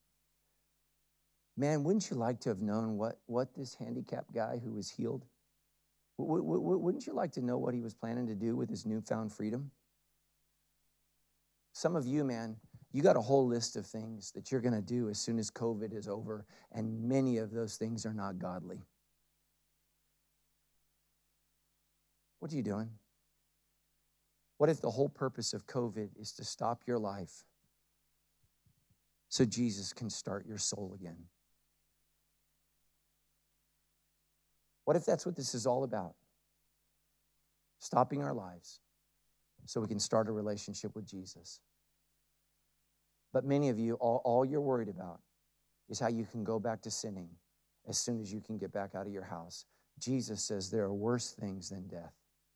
S4: Man, wouldn't you like to have known what this handicapped guy who was healed, wouldn't you like to know what he was planning to do with his newfound freedom? Some of you, man, You got a whole list of things that you're going to do as soon as COVID is over, and many of those things are not godly. What are you doing? What if the whole purpose of COVID is to stop your life so Jesus can start your soul again? What if that's what this is all about? Stopping our lives so we can start a relationship with Jesus. But many of you, all you're worried about is how you can go back to sinning as soon as you can get back out of your house. Jesus says there are worse things than death.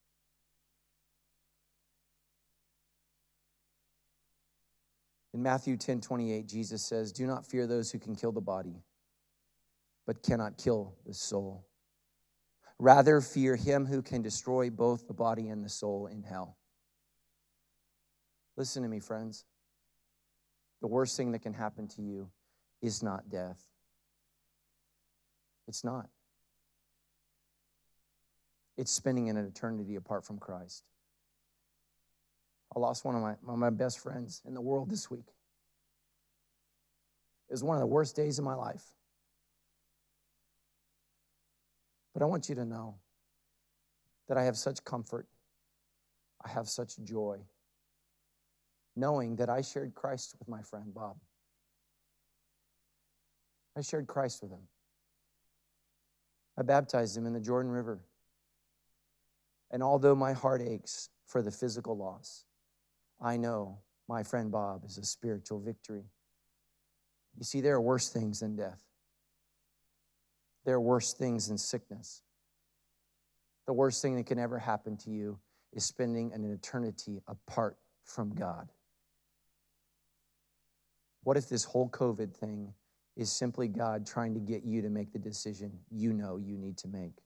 S4: In Matthew 10:28, Jesus says, "Do not fear those who can kill the body, but cannot kill the soul. Rather, fear him who can destroy both the body and the soul in hell." Listen to me, friends. The worst thing that can happen to you is not death. It's not. It's spending an eternity apart from Christ. I lost one of my best friends in the world this week. It was one of the worst days of my life. But I want you to know that I have such comfort. I have such joy knowing that I shared Christ with my friend Bob. I shared Christ with him. I baptized him in the Jordan River. And although my heart aches for the physical loss, I know my friend Bob is a spiritual victory. You see, there are worse things than death. There are worse things than sickness. The worst thing that can ever happen to you is spending an eternity apart from God. What if this whole COVID thing is simply God trying to get you to make the decision you know you need to make?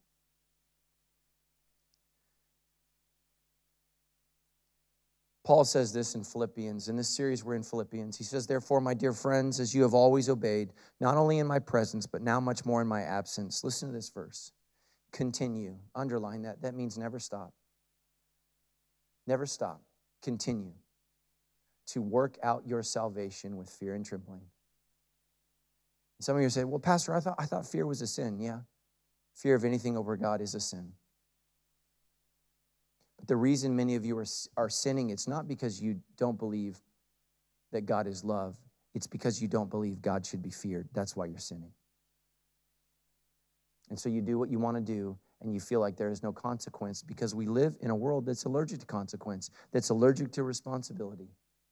S4: Paul says this in Philippians. In this series, we're in Philippians. He says, "Therefore, my dear friends, as you have always obeyed, not only in my presence, but now much more in my absence." Listen to this verse. Continue. Underline that. That means never stop. Never stop. Continue to work out your salvation with fear and trembling. Some of you say, "Well, Pastor, I thought fear was a sin." Yeah. Fear of anything over God is a sin. But the reason many of you are sinning, it's not because you don't believe that God is love. It's because you don't believe God should be feared. That's why you're sinning. And so you do what you want to do, and you feel like there is no consequence because we live in a world that's allergic to consequence, that's allergic to responsibility.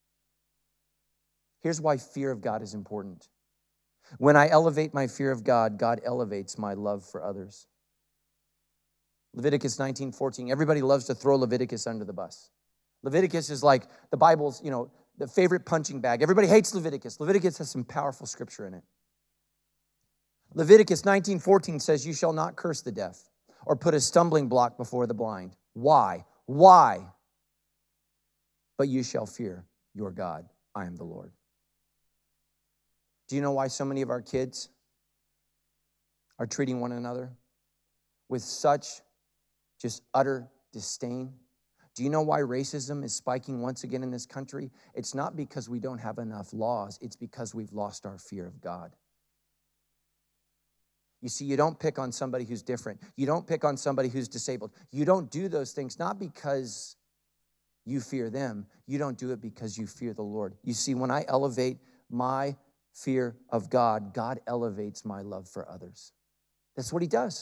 S4: Here's why fear of God is important. When I elevate my fear of God, God elevates my love for others. Leviticus 19:14. Everybody loves to throw Leviticus under the bus. Leviticus is like the Bible's, the favorite punching bag. Everybody hates Leviticus. Leviticus has some powerful scripture in it. Leviticus 19:14 says, "You shall not curse the deaf or put a stumbling block before the blind." Why? Why? "But you shall fear your God. I am the Lord." Do you know why so many of our kids are treating one another with such just utter disdain? Do you know why racism is spiking once again in this country? It's not because we don't have enough laws. It's because we've lost our fear of God. You see, you don't pick on somebody who's different. You don't pick on somebody who's disabled. You don't do those things not because you fear them. You don't do it because you fear the Lord. You see, when I elevate my fear of God, God elevates my love for others. That's what he does.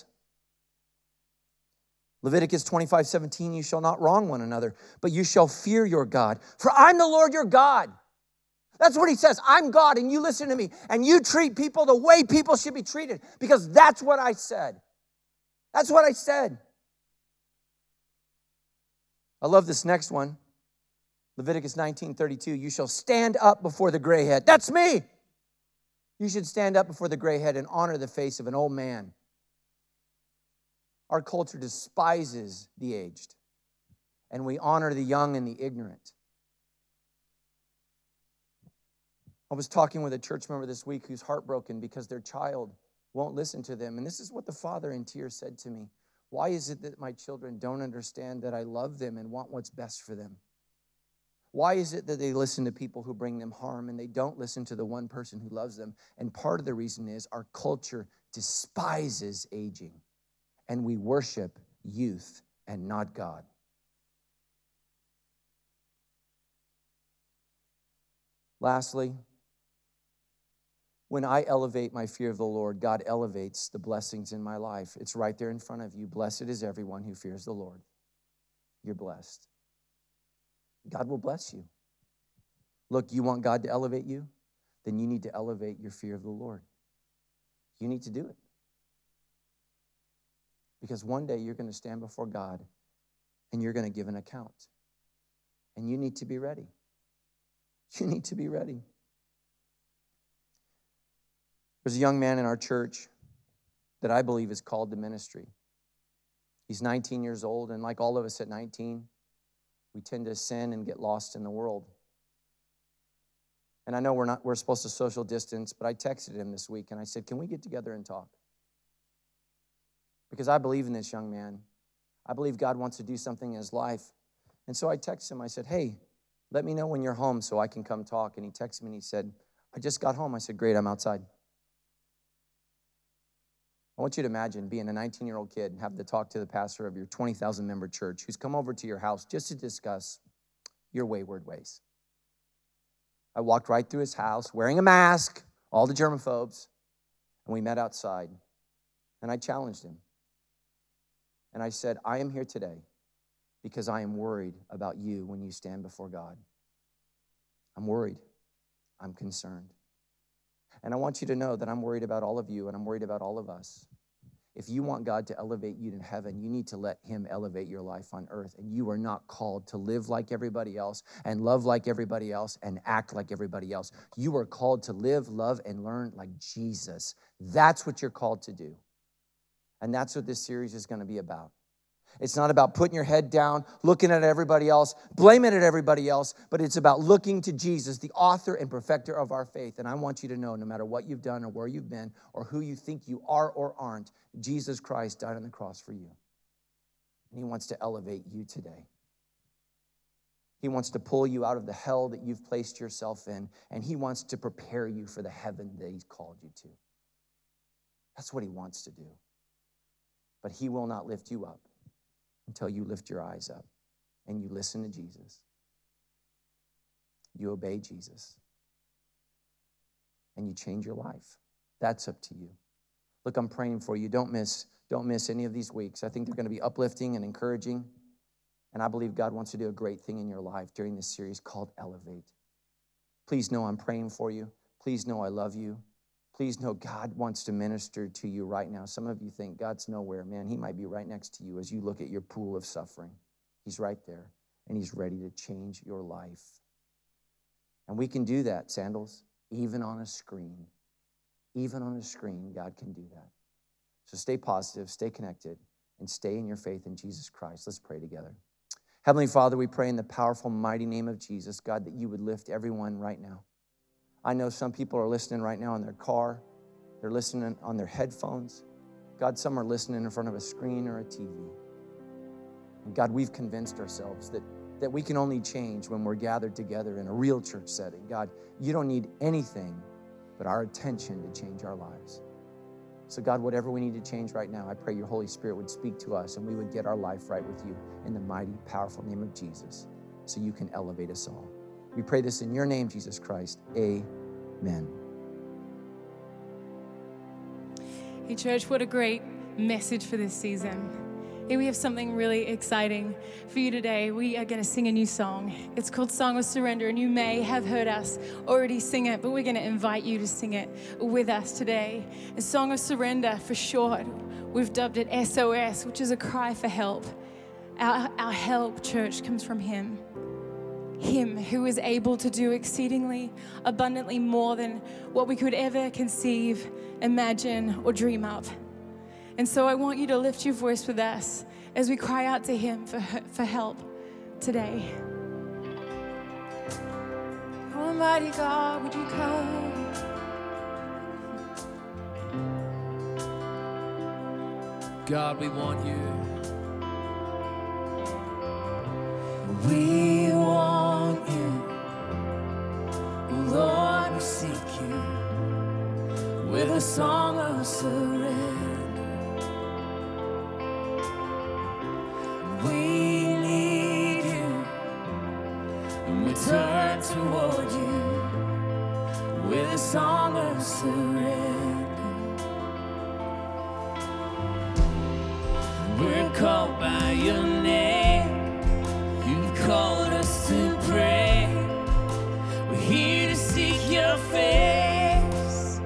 S4: Leviticus 25:17, "You shall not wrong one another, but you shall fear your God. For I'm the Lord your God." That's what he says. I'm God, and you listen to me, and you treat people the way people should be treated, because that's what I said. That's what I said. I love this next one. Leviticus 19:32, "You shall stand up before the gray head." That's me. You should stand up before the gray head and honor the face of an old man. Our culture despises the aged, and we honor the young and the ignorant. I was talking with a church member this week who's heartbroken because their child won't listen to them. And this is what the father in tears said to me. "Why is it that my children don't understand that I love them and want what's best for them? Why is it that they listen to people who bring them harm and they don't listen to the one person who loves them? And part of the reason is our culture despises aging, and we worship youth and not God. Lastly, when I elevate my fear of the Lord, God elevates the blessings in my life. It's right there in front of you. Blessed is everyone who fears the Lord. You're blessed. God will bless you. Look, you want God to elevate you? Then you need to elevate your fear of the Lord. You need to do it. Because one day you're going to stand before God and you're going to give an account. And you need to be ready. You need to be ready. There's a young man in our church that I believe is called to ministry. He's 19 years old, and like all of us at 19, we tend to sin and get lost in the world. And I know we're supposed to social distance, but I texted him this week and I said, can we get together and talk? Because I believe in this young man. I believe God wants to do something in his life. And so I texted him, I said, hey, let me know when you're home so I can come talk. And he texted me and he said, I just got home. I said, great, I'm outside. I want you to imagine being a 19-year-old kid and having to talk to the pastor of your 20,000-member church who's come over to your house just to discuss your wayward ways. I walked right through his house wearing a mask, all the germaphobes, and we met outside. And I challenged him. And I said, I am here today because I am worried about you when you stand before God. I'm worried. I'm concerned. And I want you to know that I'm worried about all of you and I'm worried about all of us. If you want God to elevate you to heaven, you need to let him elevate your life on earth. And you are not called to live like everybody else and love like everybody else and act like everybody else. You are called to live, love, and learn like Jesus. That's what you're called to do. And that's what this series is going to be about. It's not about putting your head down, looking at everybody else, blaming it at everybody else, but it's about looking to Jesus, the author and perfecter of our faith. And I want you to know, no matter what you've done or where you've been or who you think you are or aren't, Jesus Christ died on the cross for you. And he wants to elevate you today. He wants to pull you out of the hell that you've placed yourself in, and he wants to prepare you for the heaven that he's called you to. That's what he wants to do. But he will not lift you up until you lift your eyes up and you listen to Jesus. You obey Jesus. And you change your life. That's up to you. Look, I'm praying for you. Don't miss any of these weeks. I think they're going to be uplifting and encouraging. And I believe God wants to do a great thing in your life during this series called Elevate. Please know I'm praying for you. Please know I love you. Please know God wants to minister to you right now. Some of you think God's nowhere. Man, he might be right next to you as you look at your pool of suffering. He's right there, and he's ready to change your life. And we can do that, Sandals, even on a screen. Even on a screen, God can do that. So stay positive, stay connected, and stay in your faith in Jesus Christ. Let's pray together. Heavenly Father, we pray in the powerful, mighty name of Jesus, God, that you would lift everyone right now. I know some people are listening right now in their car. They're listening on their headphones. God, some are listening in front of a screen or a TV. And God, we've convinced ourselves that we can only change when we're gathered together in a real church setting. God, you don't need anything but our attention to change our lives. So God, whatever we need to change right now, I pray your Holy Spirit would speak to us and we would get our life right with you in the mighty, powerful name of Jesus so you can elevate us all. We pray this in your name, Jesus Christ. Amen.
S5: Hey, church, what a great message for this season. Hey, we have something really exciting for you today. We are going to sing a new song. It's called Song of Surrender, and you may have heard us already sing it, but we're going to invite you to sing it with us today. A Song of Surrender, for short, we've dubbed it SOS, which is a cry for help. Our help, church, comes from him. Him who is able to do exceedingly abundantly more than what we could ever conceive, imagine, or dream of. And so I want you to lift your voice with us as we cry out to him for help today. Almighty God, would you come?
S6: God, we want you.
S5: We want you.
S2: with a song of surrender. We need you, and we turn toward you with a song of surrender. We're called by your name, you've called us to pray. We're here to seek your face.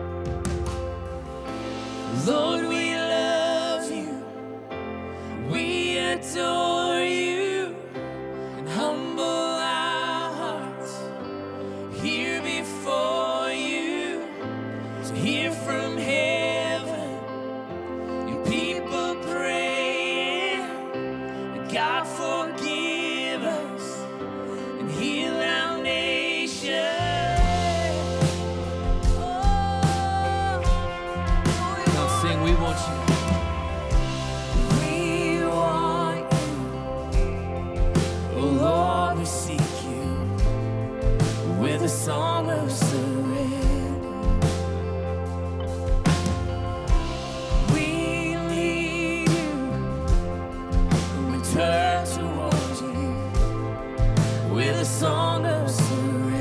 S2: Lord, we love you, we adore you, and humble our hearts here before you to hear from heaven, your people praying. God, forgive us and heal our nation.
S6: Come on, sing, we want you.
S2: We want you, oh Lord, we seek you with a song of surrender. We need you, we turn towards you with a song of surrender.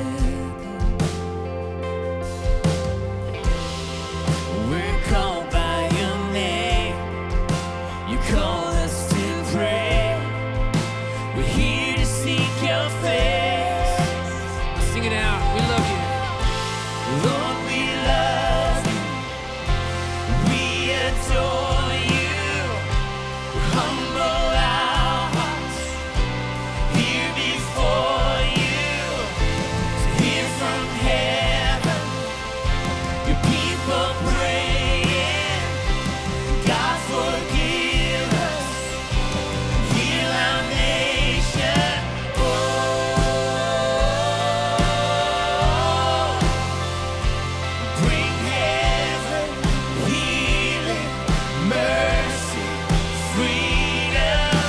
S2: We're called by your name, you call us to pray. We're here to seek your face.
S6: Sing it out. We love you.
S2: Lord, we love you, we adore you, we humble our hearts here before you to hear from heaven, your people praying. God, forgive us, heal our nation. Bring heaven, healing, mercy, freedom.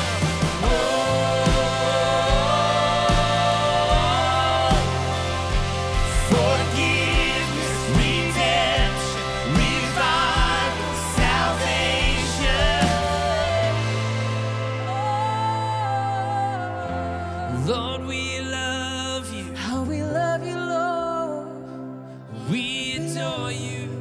S2: Forgiveness, redemption, revival, salvation. Lord, we love you. How we love you, Lord. We adore you.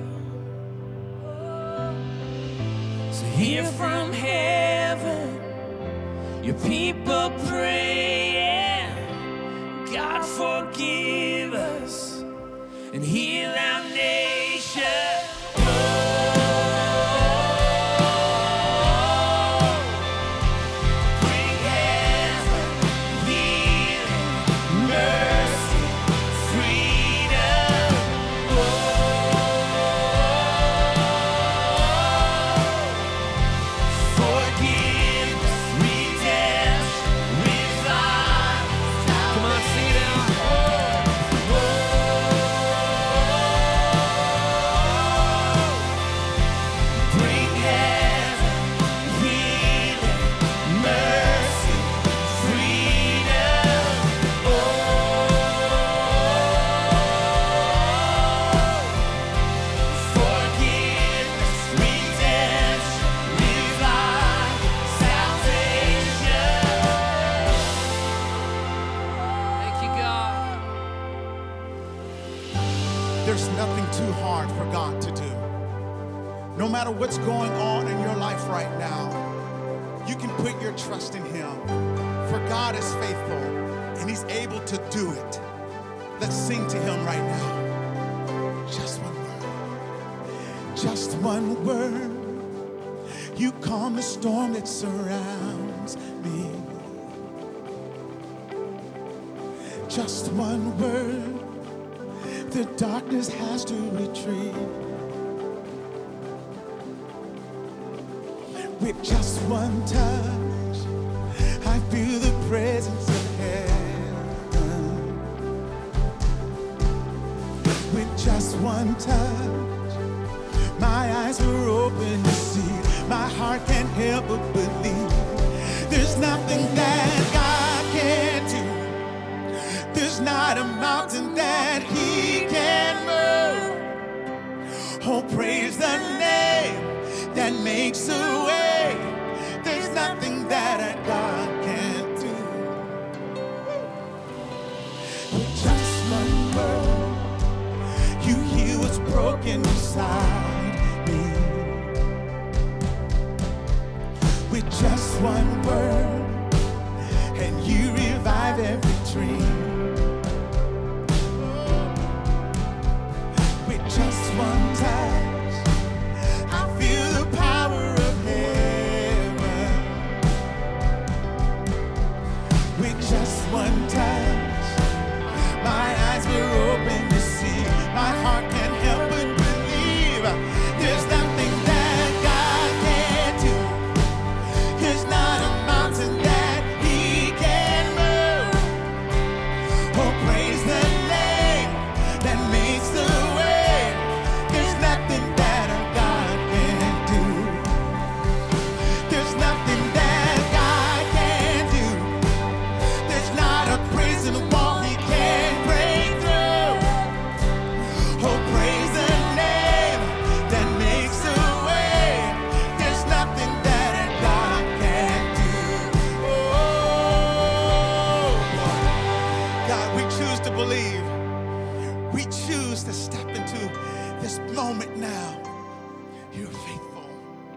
S2: So hear from heaven, your people praying. God, forgive us and heal our nation. Bring heaven, healing, mercy, freedom. Forgiveness, redemption, revival.
S6: Come on, sing it out.
S2: Bring heaven, healing, mercy, freedom. Forgiveness, redemption, revival, salvation.
S6: Thank you, God.
S3: There's nothing too hard for God to do. No matter what's going on in your life right now, you can put your trust in Him. For God is faithful and He's able to do it. Let's sing to Him right now. Just one word. Just one word. You calm the storm that surrounds me. Just one word. The darkness has to retreat. With just one touch, I feel the presence of heaven. With just one touch, my eyes are open to see. My heart can't help but believe. There's nothing that God can't do. There's not a mountain that He can move. Oh, praise the name that makes a way. There's nothing that our God can't do. With just one word, you heal what's broken inside me. With just one word, and you revive every dream. With just one touch, I feel the power of heaven. With just one touch, my eyes were open to see. My heart can't help but believe. There's nothing that God can't do. There's not a mountain that He can move. Oh, praise the name that makes the way. There's nothing that our God can't do. There's nothing that God can't do. There's not a prison wall He can't break through. Oh, praise the name that makes a way. There's nothing that our God can't do. Oh, God, we choose to believe. We choose to step into this moment now. You're faithful.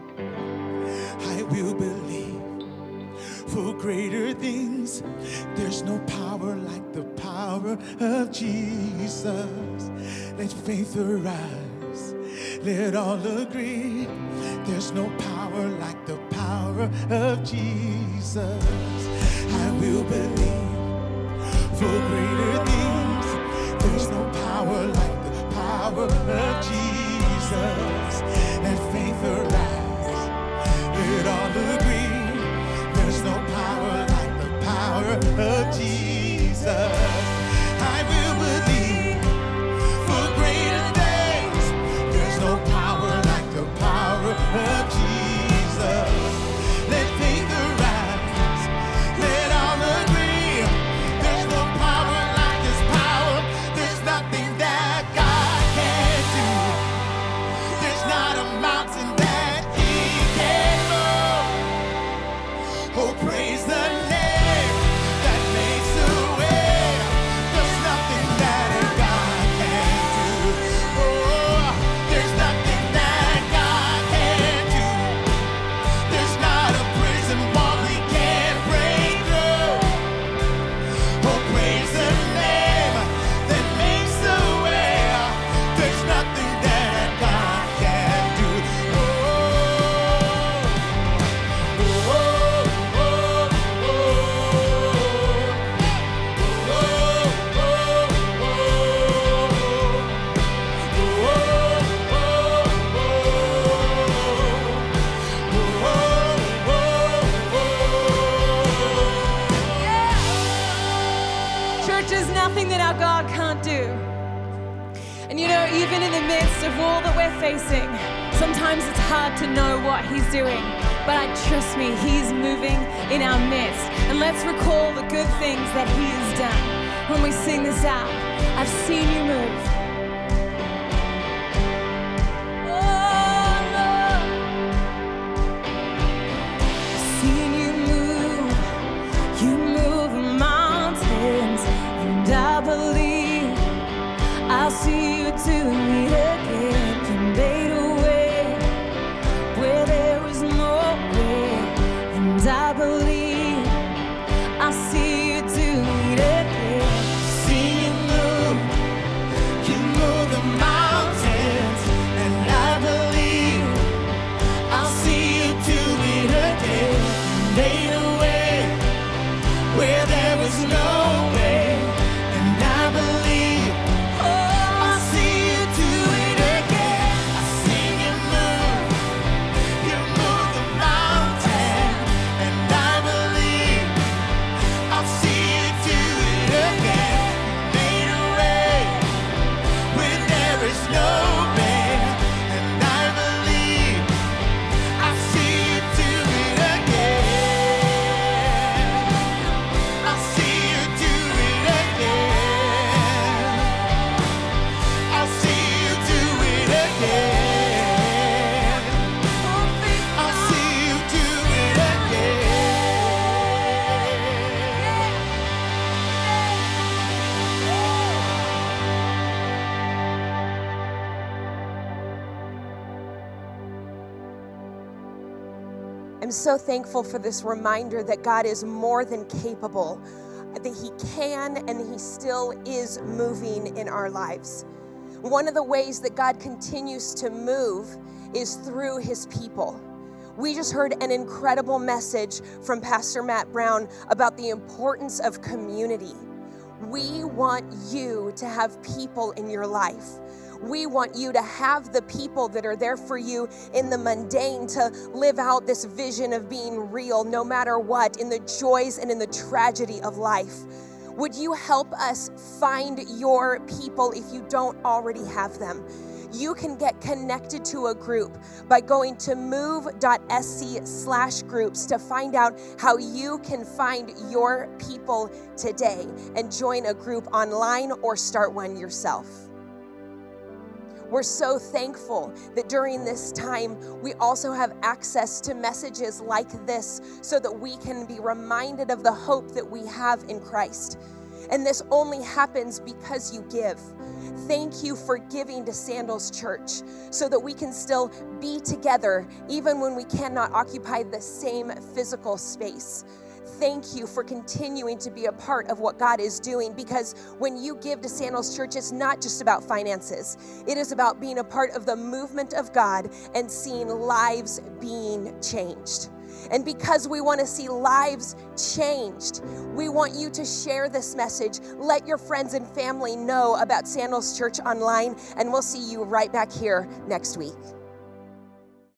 S3: I will believe for greater things. There's no power like the power of Jesus. Let faith arise. Let all agree. There's no power like the power of Jesus. I will believe for greater things. There's no power like the power of Jesus. Let faith arise. Let all agree. There's no power like the power of Jesus. I will believe for greater things. There's no power like the power of Jesus. Let faith arise. Let all agree. There's no power like His power. There's nothing that God can't do. There's not a mountain that He can't move. Oh, praise the name that makes a way. There's nothing that our God can't do. Oh, there's nothing that God can't do. There's not a prison wall He can't break through. Oh, praise the name that makes a way. There's nothing that our God can't do. Oh, oh, oh, oh,
S5: Church, there's nothing that our God can't do. And you know, even in the midst of all that we're facing, sometimes it's hard to know what He's doing. But trust me, He's moving in our midst. And let's recall the good things that He has done. When we sing this out, I've seen You move. Oh, Lord. I've seen You move. You move mountains, and I believe I'll see You do it again. You made a way where there was no way, and I believe I'll see You do it again.
S3: see You move. You move the mountains, and I believe I'll see You do it again. You made a way where there was no way, and I believe I'll see You do it again. I see You move. You move the mountain, and I believe I'll see You do it again. You made a way where there is no way, and I believe I'll see You do it again. I'll see You do it again. I'll see You do it again.
S1: I'm so thankful for this reminder that God is more than capable, that He can and He still is moving in our lives. One of the ways that God continues to move is through His people. We just heard an incredible message from Pastor Matt Brown about the importance of community. We want you to have people in your life. We want you to have the people that are there for you in the mundane, to live out this vision of being real no matter what, in the joys and in the tragedy of life. Would you help us find your people if you don't already have them? You can get connected to a group by going to move.sc/groups to find out how you can find your people today and join a group online or start one yourself. We're so thankful that during this time, we also have access to messages like this so that we can be reminded of the hope that we have in Christ. And this only happens because you give. Thank you for giving to Sandals Church so that we can still be together even when we cannot occupy the same physical space. Thank you for continuing to be a part of what God is doing, because when you give to Sandals Church, it's not just about finances. It is about being a part of the movement of God and seeing lives being changed. And because we want to see lives changed, we want you to share this message. Let your friends and family know about Sandals Church online, and we'll see you right back here next week.